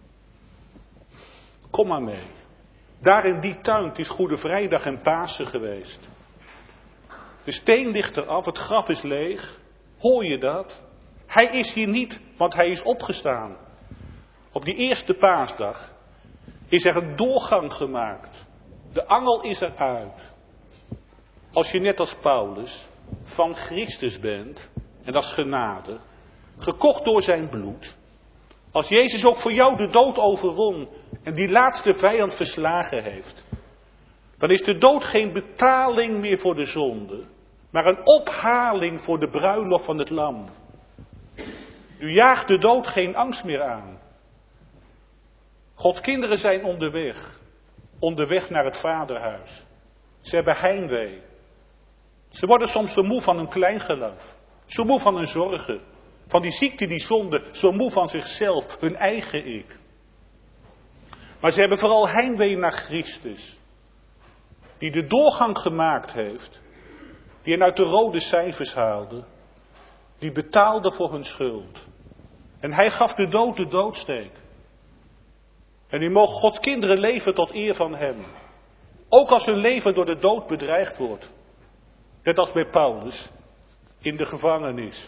Kom maar mee. Daar in die tuin, het is Goede Vrijdag en Pasen geweest. De steen ligt eraf, het graf is leeg. Hoor je dat? Hij is hier niet, want hij is opgestaan. Op die eerste paasdag is er een doorgang gemaakt. De angel is eruit. Als je net als Paulus van Christus bent, en dat is genade, gekocht door zijn bloed. Als Jezus ook voor jou de dood overwon en die laatste vijand verslagen heeft, dan is de dood geen betaling meer voor de zonde, maar een ophaling voor de bruiloft van het lam. U jaagt de dood geen angst meer aan. Gods kinderen zijn onderweg, onderweg naar het vaderhuis. Ze hebben heimwee. Ze worden soms zo moe van hun kleingeloof, zo moe van hun zorgen, van die ziekte, die zonde, zo moe van zichzelf, hun eigen ik. Maar ze hebben vooral heimwee naar Christus, die de doorgang gemaakt heeft, die hen uit de rode cijfers haalde, die betaalde voor hun schuld. En hij gaf de dood de doodsteek. En nu mogen Gods kinderen leven tot eer van hem. Ook als hun leven door de dood bedreigd wordt. Net als bij Paulus in de gevangenis.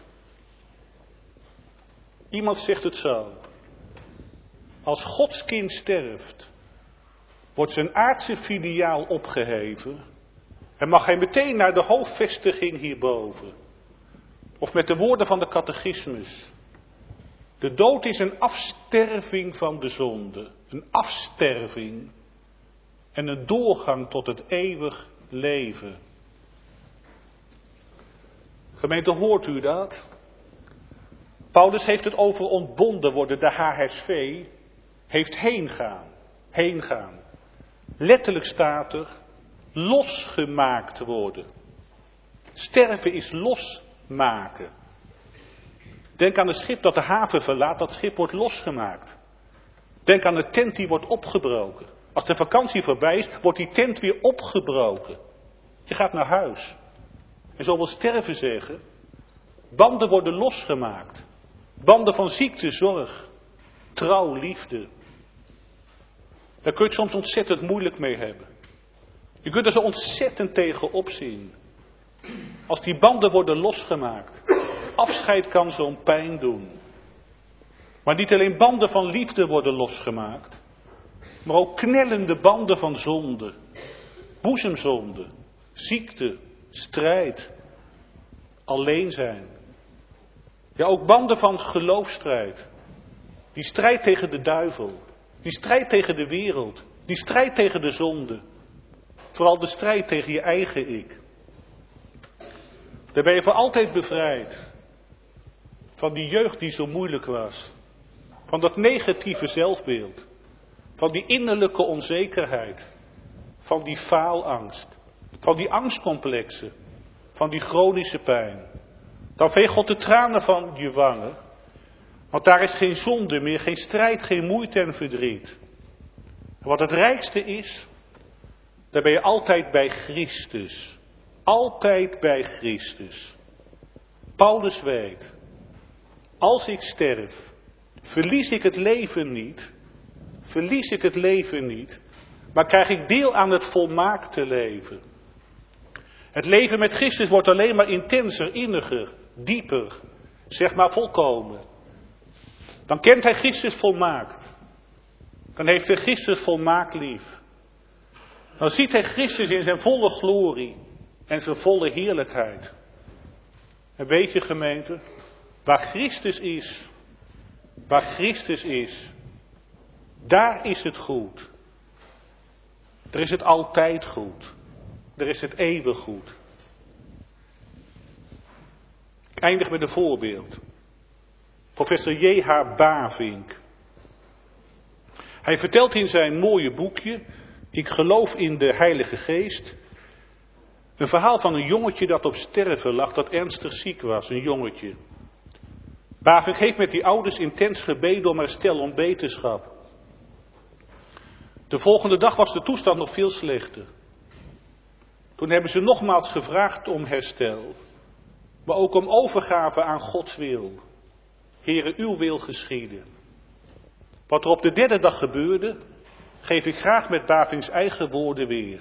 Iemand zegt het zo. Als Gods kind sterft, wordt zijn aardse filiaal opgeheven en mag hij meteen naar de hoofdvestiging hierboven. Of met de woorden van de catechismus. De dood is een afsterving van de zonde. Een afsterving en een doorgang tot het eeuwig leven. Gemeente, hoort u dat? Paulus heeft het over ontbonden worden. De H S V heeft heengaan. Heengaan. Letterlijk staat er losgemaakt worden. Sterven is losmaken. Denk aan het schip dat de haven verlaat, dat schip wordt losgemaakt. Denk aan de tent die wordt opgebroken. Als de vakantie voorbij is, wordt die tent weer opgebroken. Je gaat naar huis. En zo wil sterven zeggen, banden worden losgemaakt. Banden van ziekte, zorg, trouw, liefde. Daar kun je het soms ontzettend moeilijk mee hebben. Je kunt er zo ontzettend tegen opzien. Als die banden worden losgemaakt. Afscheid kan zo'n pijn doen. Maar niet alleen banden van liefde worden losgemaakt. Maar ook knellende banden van zonde. Boezemzonde. Ziekte. Strijd. Alleen zijn. Ja, ook banden van geloofsstrijd. Die strijd tegen de duivel. Die strijd tegen de wereld. Die strijd tegen de zonde. Vooral de strijd tegen je eigen ik. Daar ben je voor altijd bevrijd. Van die jeugd die zo moeilijk was. Van dat negatieve zelfbeeld. Van die innerlijke onzekerheid. Van die faalangst. Van die angstcomplexen. Van die chronische pijn. Dan veegt God de tranen van je wangen. Want daar is geen zonde meer, geen strijd, geen moeite en verdriet. En wat het rijkste is, daar ben je altijd bij Christus. Altijd bij Christus. Paulus weet, als ik sterf, verlies ik het leven niet. Verlies ik het leven niet, maar krijg ik deel aan het volmaakte leven. Het leven met Christus wordt alleen maar intenser, inniger, dieper, zeg maar volkomen. Dan kent hij Christus volmaakt. Dan heeft hij Christus volmaakt lief. Dan ziet hij Christus in zijn volle glorie en zijn volle heerlijkheid. En weet je, gemeente, waar Christus is, waar Christus is, daar is het goed. Er is het altijd goed. Er is het eeuwig goed. Ik eindig met een voorbeeld. Professor J H Bavinck. Hij vertelt in zijn mooie boekje, Ik geloof in de Heilige Geest, een verhaal van een jongetje dat op sterven lag, dat ernstig ziek was, een jongetje. Bavinck heeft met die ouders intens gebeden om herstel, om beterschap. De volgende dag was de toestand nog veel slechter. Toen hebben ze nogmaals gevraagd om herstel, maar ook om overgave aan Gods wil. Heere, uw wil geschieden. Wat er op de derde dag gebeurde, geef ik graag met Bavings eigen woorden weer.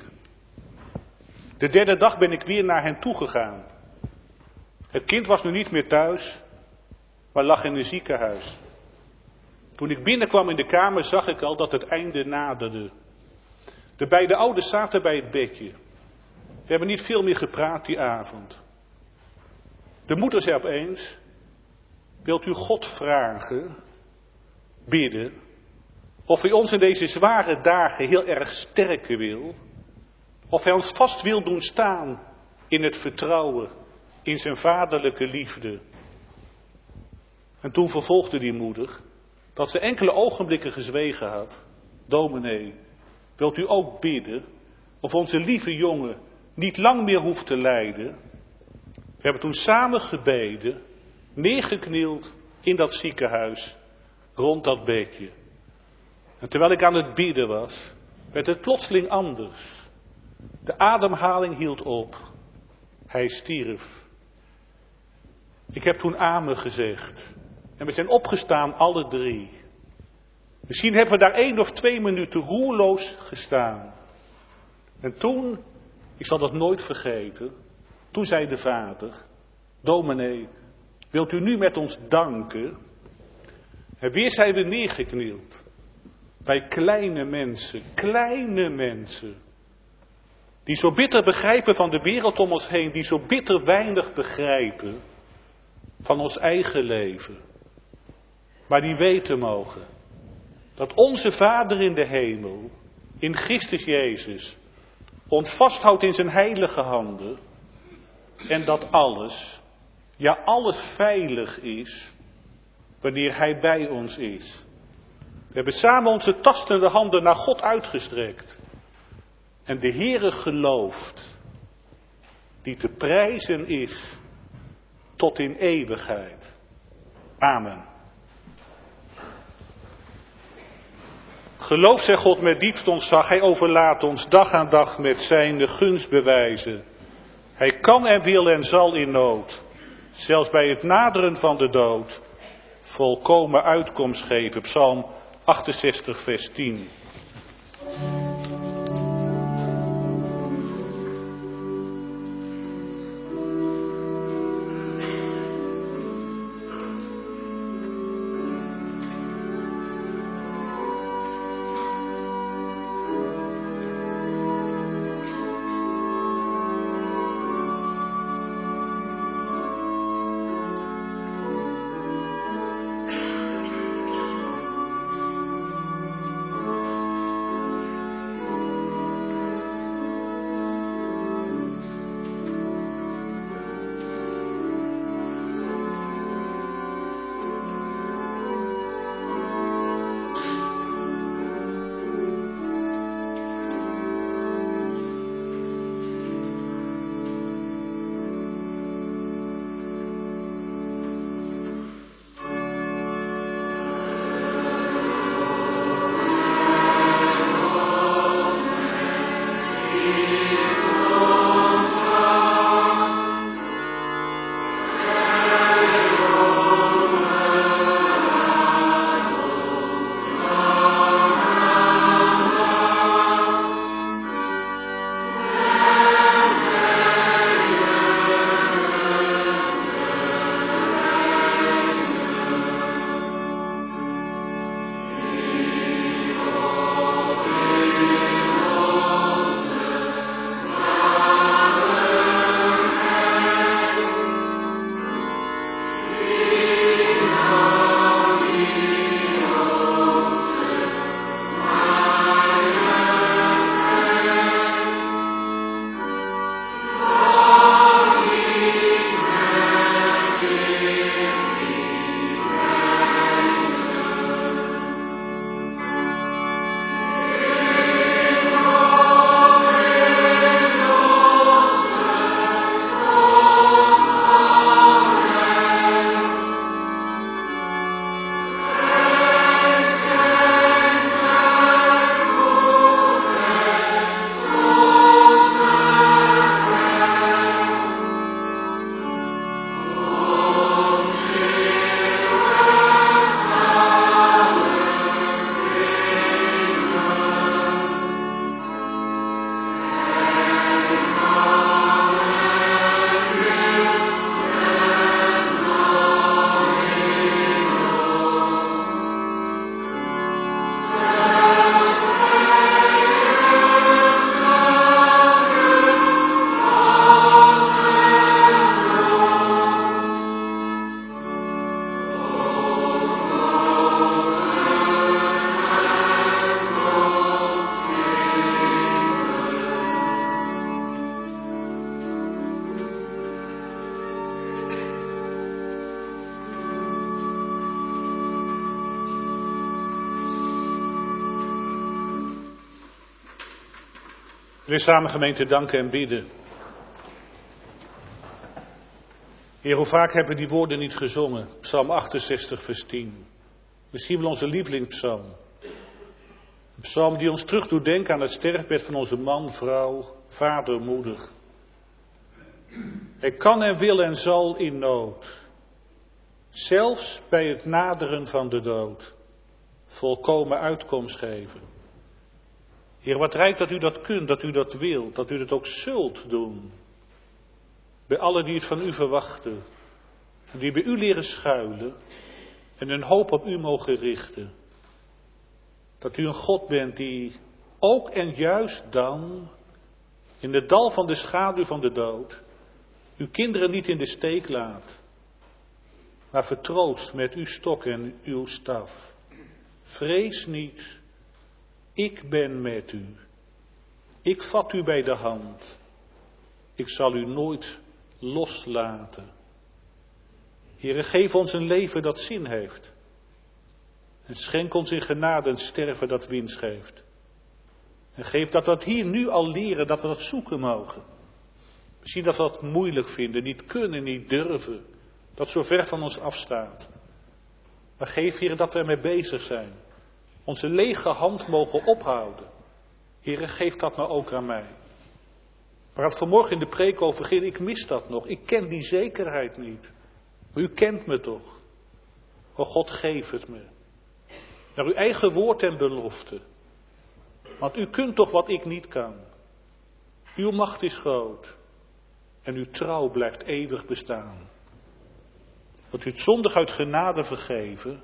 De derde dag ben ik weer naar hen toegegaan. Het kind was nu niet meer thuis, maar lag in een ziekenhuis. Toen ik binnenkwam in de kamer zag ik al dat het einde naderde. De beide ouders zaten bij het bedje. We hebben niet veel meer gepraat die avond. De moeder zei opeens, wilt u God vragen, bidden, of hij ons in deze zware dagen heel erg sterken wil, of hij ons vast wil doen staan in het vertrouwen, in zijn vaderlijke liefde. En toen vervolgde die moeder, dat ze enkele ogenblikken gezwegen had. Dominee, wilt u ook bidden, of onze lieve jongen niet lang meer hoeft te lijden? We hebben toen samen gebeden, neergeknield in dat ziekenhuis, rond dat bedje. En terwijl ik aan het bidden was, werd het plotseling anders. De ademhaling hield op. Hij stierf. Ik heb toen amen gezegd. En we zijn opgestaan, alle drie. Misschien hebben we daar één of twee minuten roerloos gestaan. En toen, ik zal dat nooit vergeten, toen zei de vader, dominee, wilt u nu met ons danken? En weer zijn we neergeknield. Wij kleine mensen, kleine mensen, die zo bitter begrijpen van de wereld om ons heen, die zo bitter weinig begrijpen van ons eigen leven. Maar die weten mogen dat onze Vader in de hemel, in Christus Jezus, ons vasthoudt in zijn heilige handen en dat alles, ja alles veilig is wanneer hij bij ons is. We hebben samen onze tastende handen naar God uitgestrekt en de Heere gelooft, die te prijzen is tot in eeuwigheid. Amen. Geloof, zegt God met diepst ontzag, hij overlaat ons dag aan dag met zijn gunstbewijzen. Hij kan en wil en zal in nood, zelfs bij het naderen van de dood, volkomen uitkomst geven. Psalm achtenzestig, vers tien. We samen gemeente danken en bidden. Heer, hoe vaak hebben we die woorden niet gezongen? Psalm achtenzestig, vers tien. Misschien wel onze lievelingspsalm. Een psalm die ons terug doet denken aan het sterfbed van onze man, vrouw, vader, moeder. Hij kan en wil en zal in nood. Zelfs bij het naderen van de dood. Volkomen uitkomst geven. Heer, wat rijk dat u dat kunt, dat u dat wilt, dat u dat ook zult doen. Bij allen die het van u verwachten. Die bij u leren schuilen en hun hoop op u mogen richten. Dat u een God bent die ook en juist dan, in het dal van de schaduw van de dood, uw kinderen niet in de steek laat, maar vertroost met uw stok en uw staf. Vrees niet, ik ben met u. Ik vat u bij de hand. Ik zal u nooit loslaten. Heere, geef ons een leven dat zin heeft. En schenk ons in genade een sterven dat winst geeft. En geef dat we dat hier nu al leren, dat we dat zoeken mogen. Misschien dat we dat moeilijk vinden, niet kunnen, niet durven. Dat zo ver van ons afstaat. Maar geef, Heere, dat we ermee bezig zijn. Onze lege hand mogen ophouden. Heere, geef dat nou ook aan mij. Waar het vanmorgen in de preek over ging, ik mis dat nog. Ik ken die zekerheid niet. Maar u kent me toch. O God, geef het me. Naar uw eigen woord en belofte. Want u kunt toch wat ik niet kan. Uw macht is groot. En uw trouw blijft eeuwig bestaan. Dat u het zondig uit genade vergeven.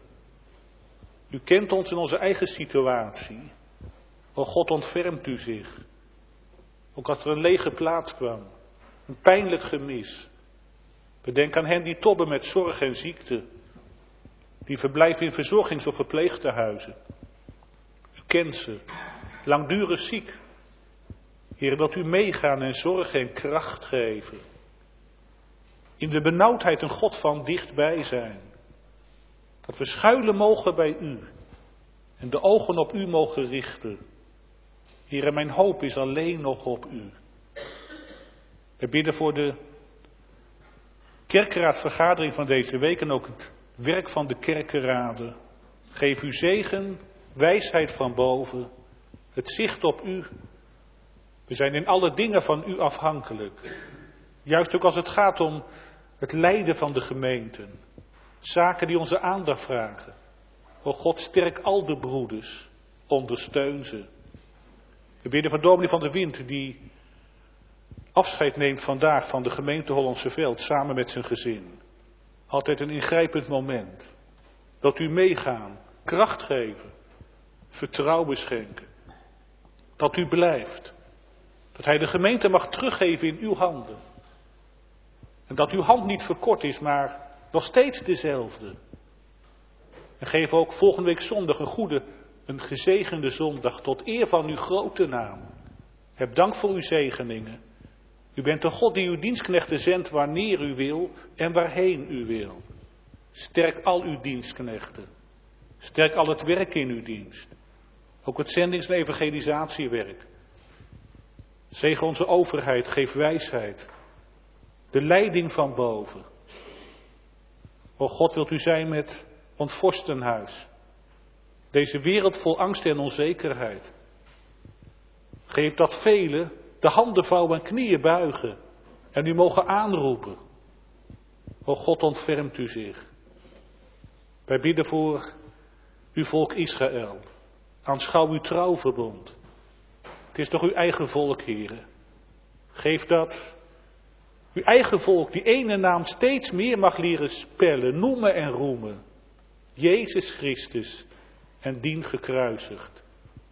U kent ons in onze eigen situatie. O God, ontfermt u zich. Ook als er een lege plaats kwam. Een pijnlijk gemis. Bedenk aan hen die tobben met zorg en ziekte. Die verblijven in verzorgings- of verpleegtehuizen. U kent ze. Langdurig ziek. Heer, dat u meegaan en zorg en kracht geven. In de benauwdheid een God van dichtbij zijn. Dat we schuilen mogen bij u. En de ogen op u mogen richten. Heer, mijn hoop is alleen nog op u. We bidden voor de kerkenraadsvergadering van deze week en ook het werk van de kerkenraden. Geef u zegen, wijsheid van boven, het zicht op u. We zijn in alle dingen van u afhankelijk. Juist ook als het gaat om het leiden van de gemeenten. Zaken die onze aandacht vragen. O God, sterk al de broeders, ondersteun ze. We bidden voor dominee van der Wind, die afscheid neemt vandaag van de gemeente Hollandse Veld samen met zijn gezin. Altijd een ingrijpend moment. Dat u meegaan, kracht geven, vertrouwen schenken. Dat u blijft. Dat hij de gemeente mag teruggeven in uw handen. En dat uw hand niet verkort is, maar nog steeds dezelfde. En geef ook volgende week zondag een goede, een gezegende zondag tot eer van uw grote naam. Heb dank voor uw zegeningen. U bent de God die uw dienstknechten zendt wanneer u wil en waarheen u wil. Sterk al uw dienstknechten. Sterk al het werk in uw dienst. Ook het zendings- en evangelisatiewerk. Zegen onze overheid, geef wijsheid. De leiding van boven. O God, wilt u zijn met ons vorstenhuis. Deze wereld vol angst en onzekerheid. Geef dat velen de handen vouwen en knieën buigen. En u mogen aanroepen. O God, ontfermt u zich. Wij bidden voor uw volk Israël. Aanschouw uw trouwverbond. Het is toch uw eigen volk, heren. Geef dat uw eigen volk die ene naam steeds meer mag leren spellen, noemen en roemen. Jezus Christus en dien gekruisigd.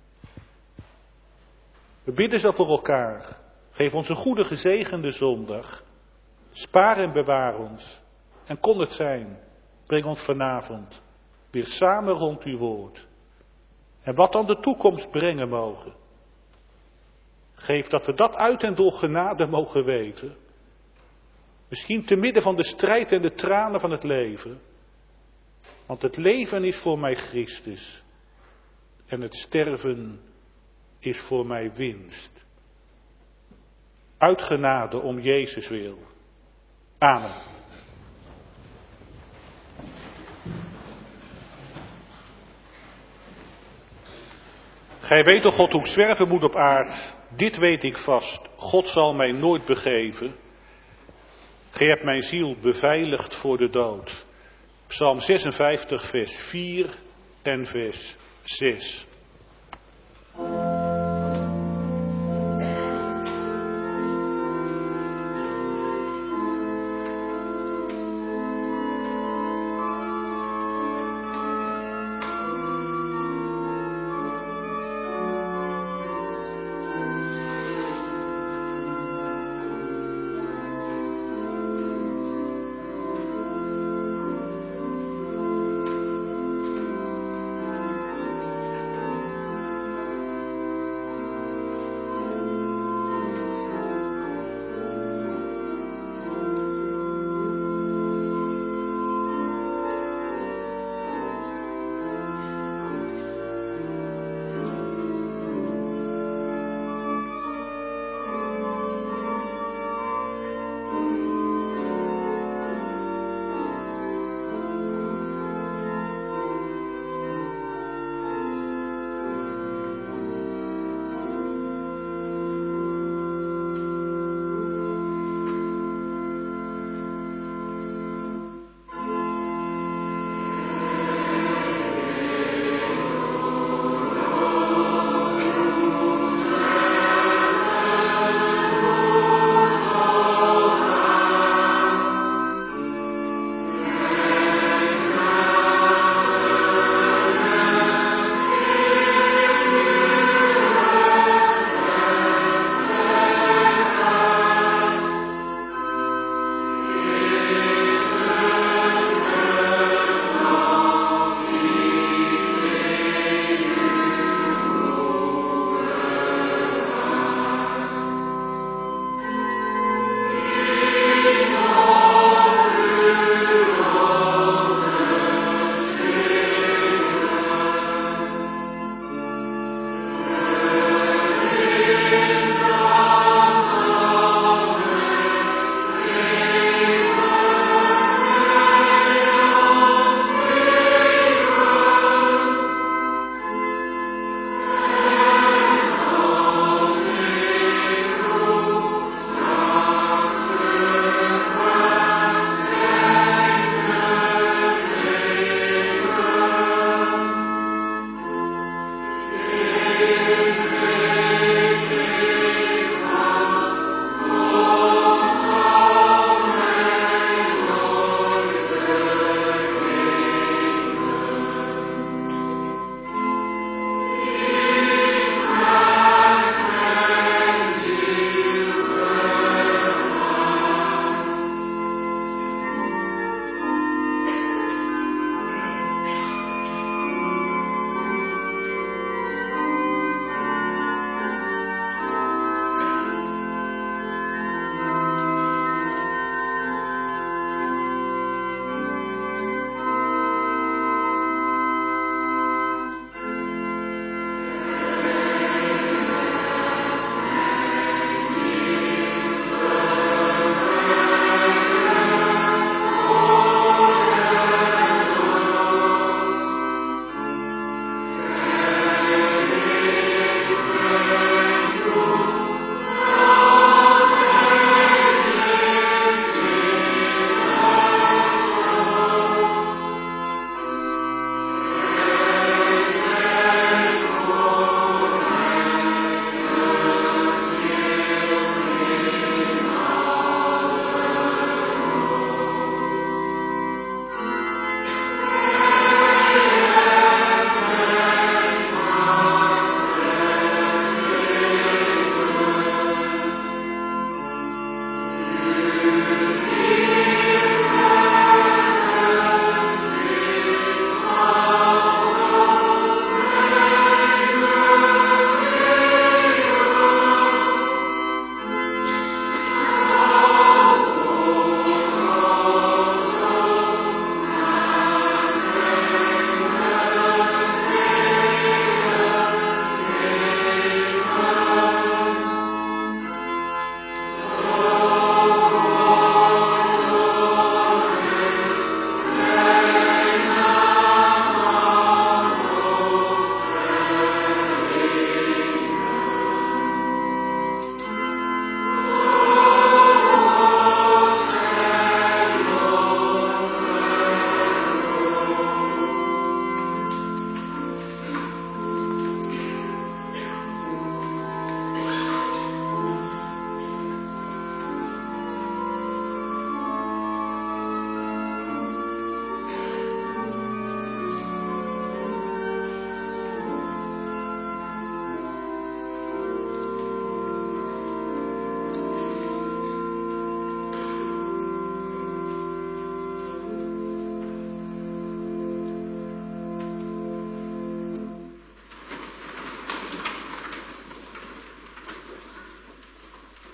We bidden zo voor elkaar. Geef ons een goede gezegende zondag. Spaar en bewaar ons. En kon het zijn, breng ons vanavond weer samen rond uw woord. En wat dan de toekomst brengen mogen. Geef dat we dat uit en door genade mogen weten. Misschien te midden van de strijd en de tranen van het leven. Want het leven is voor mij Christus. En het sterven is voor mij winst. Uit genade om Jezus wil. Amen. Gij weet, o God, hoe ik zwerven moet op aard. Dit weet ik vast. God zal mij nooit begeven. Gij hebt mijn ziel beveiligd voor de dood. Psalm zesenvijftig, vers vier en vers zes.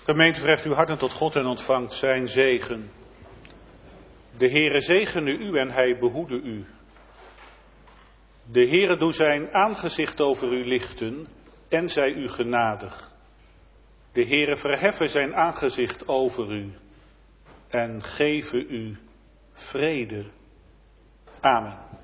Gemeente, verheft uw harten tot God en ontvangt zijn zegen. De Heere zegene u en hij behoede u. De Heere doe zijn aangezicht over u lichten en zij u genadig. De Heere verheffen zijn aangezicht over u en geven u vrede. Amen.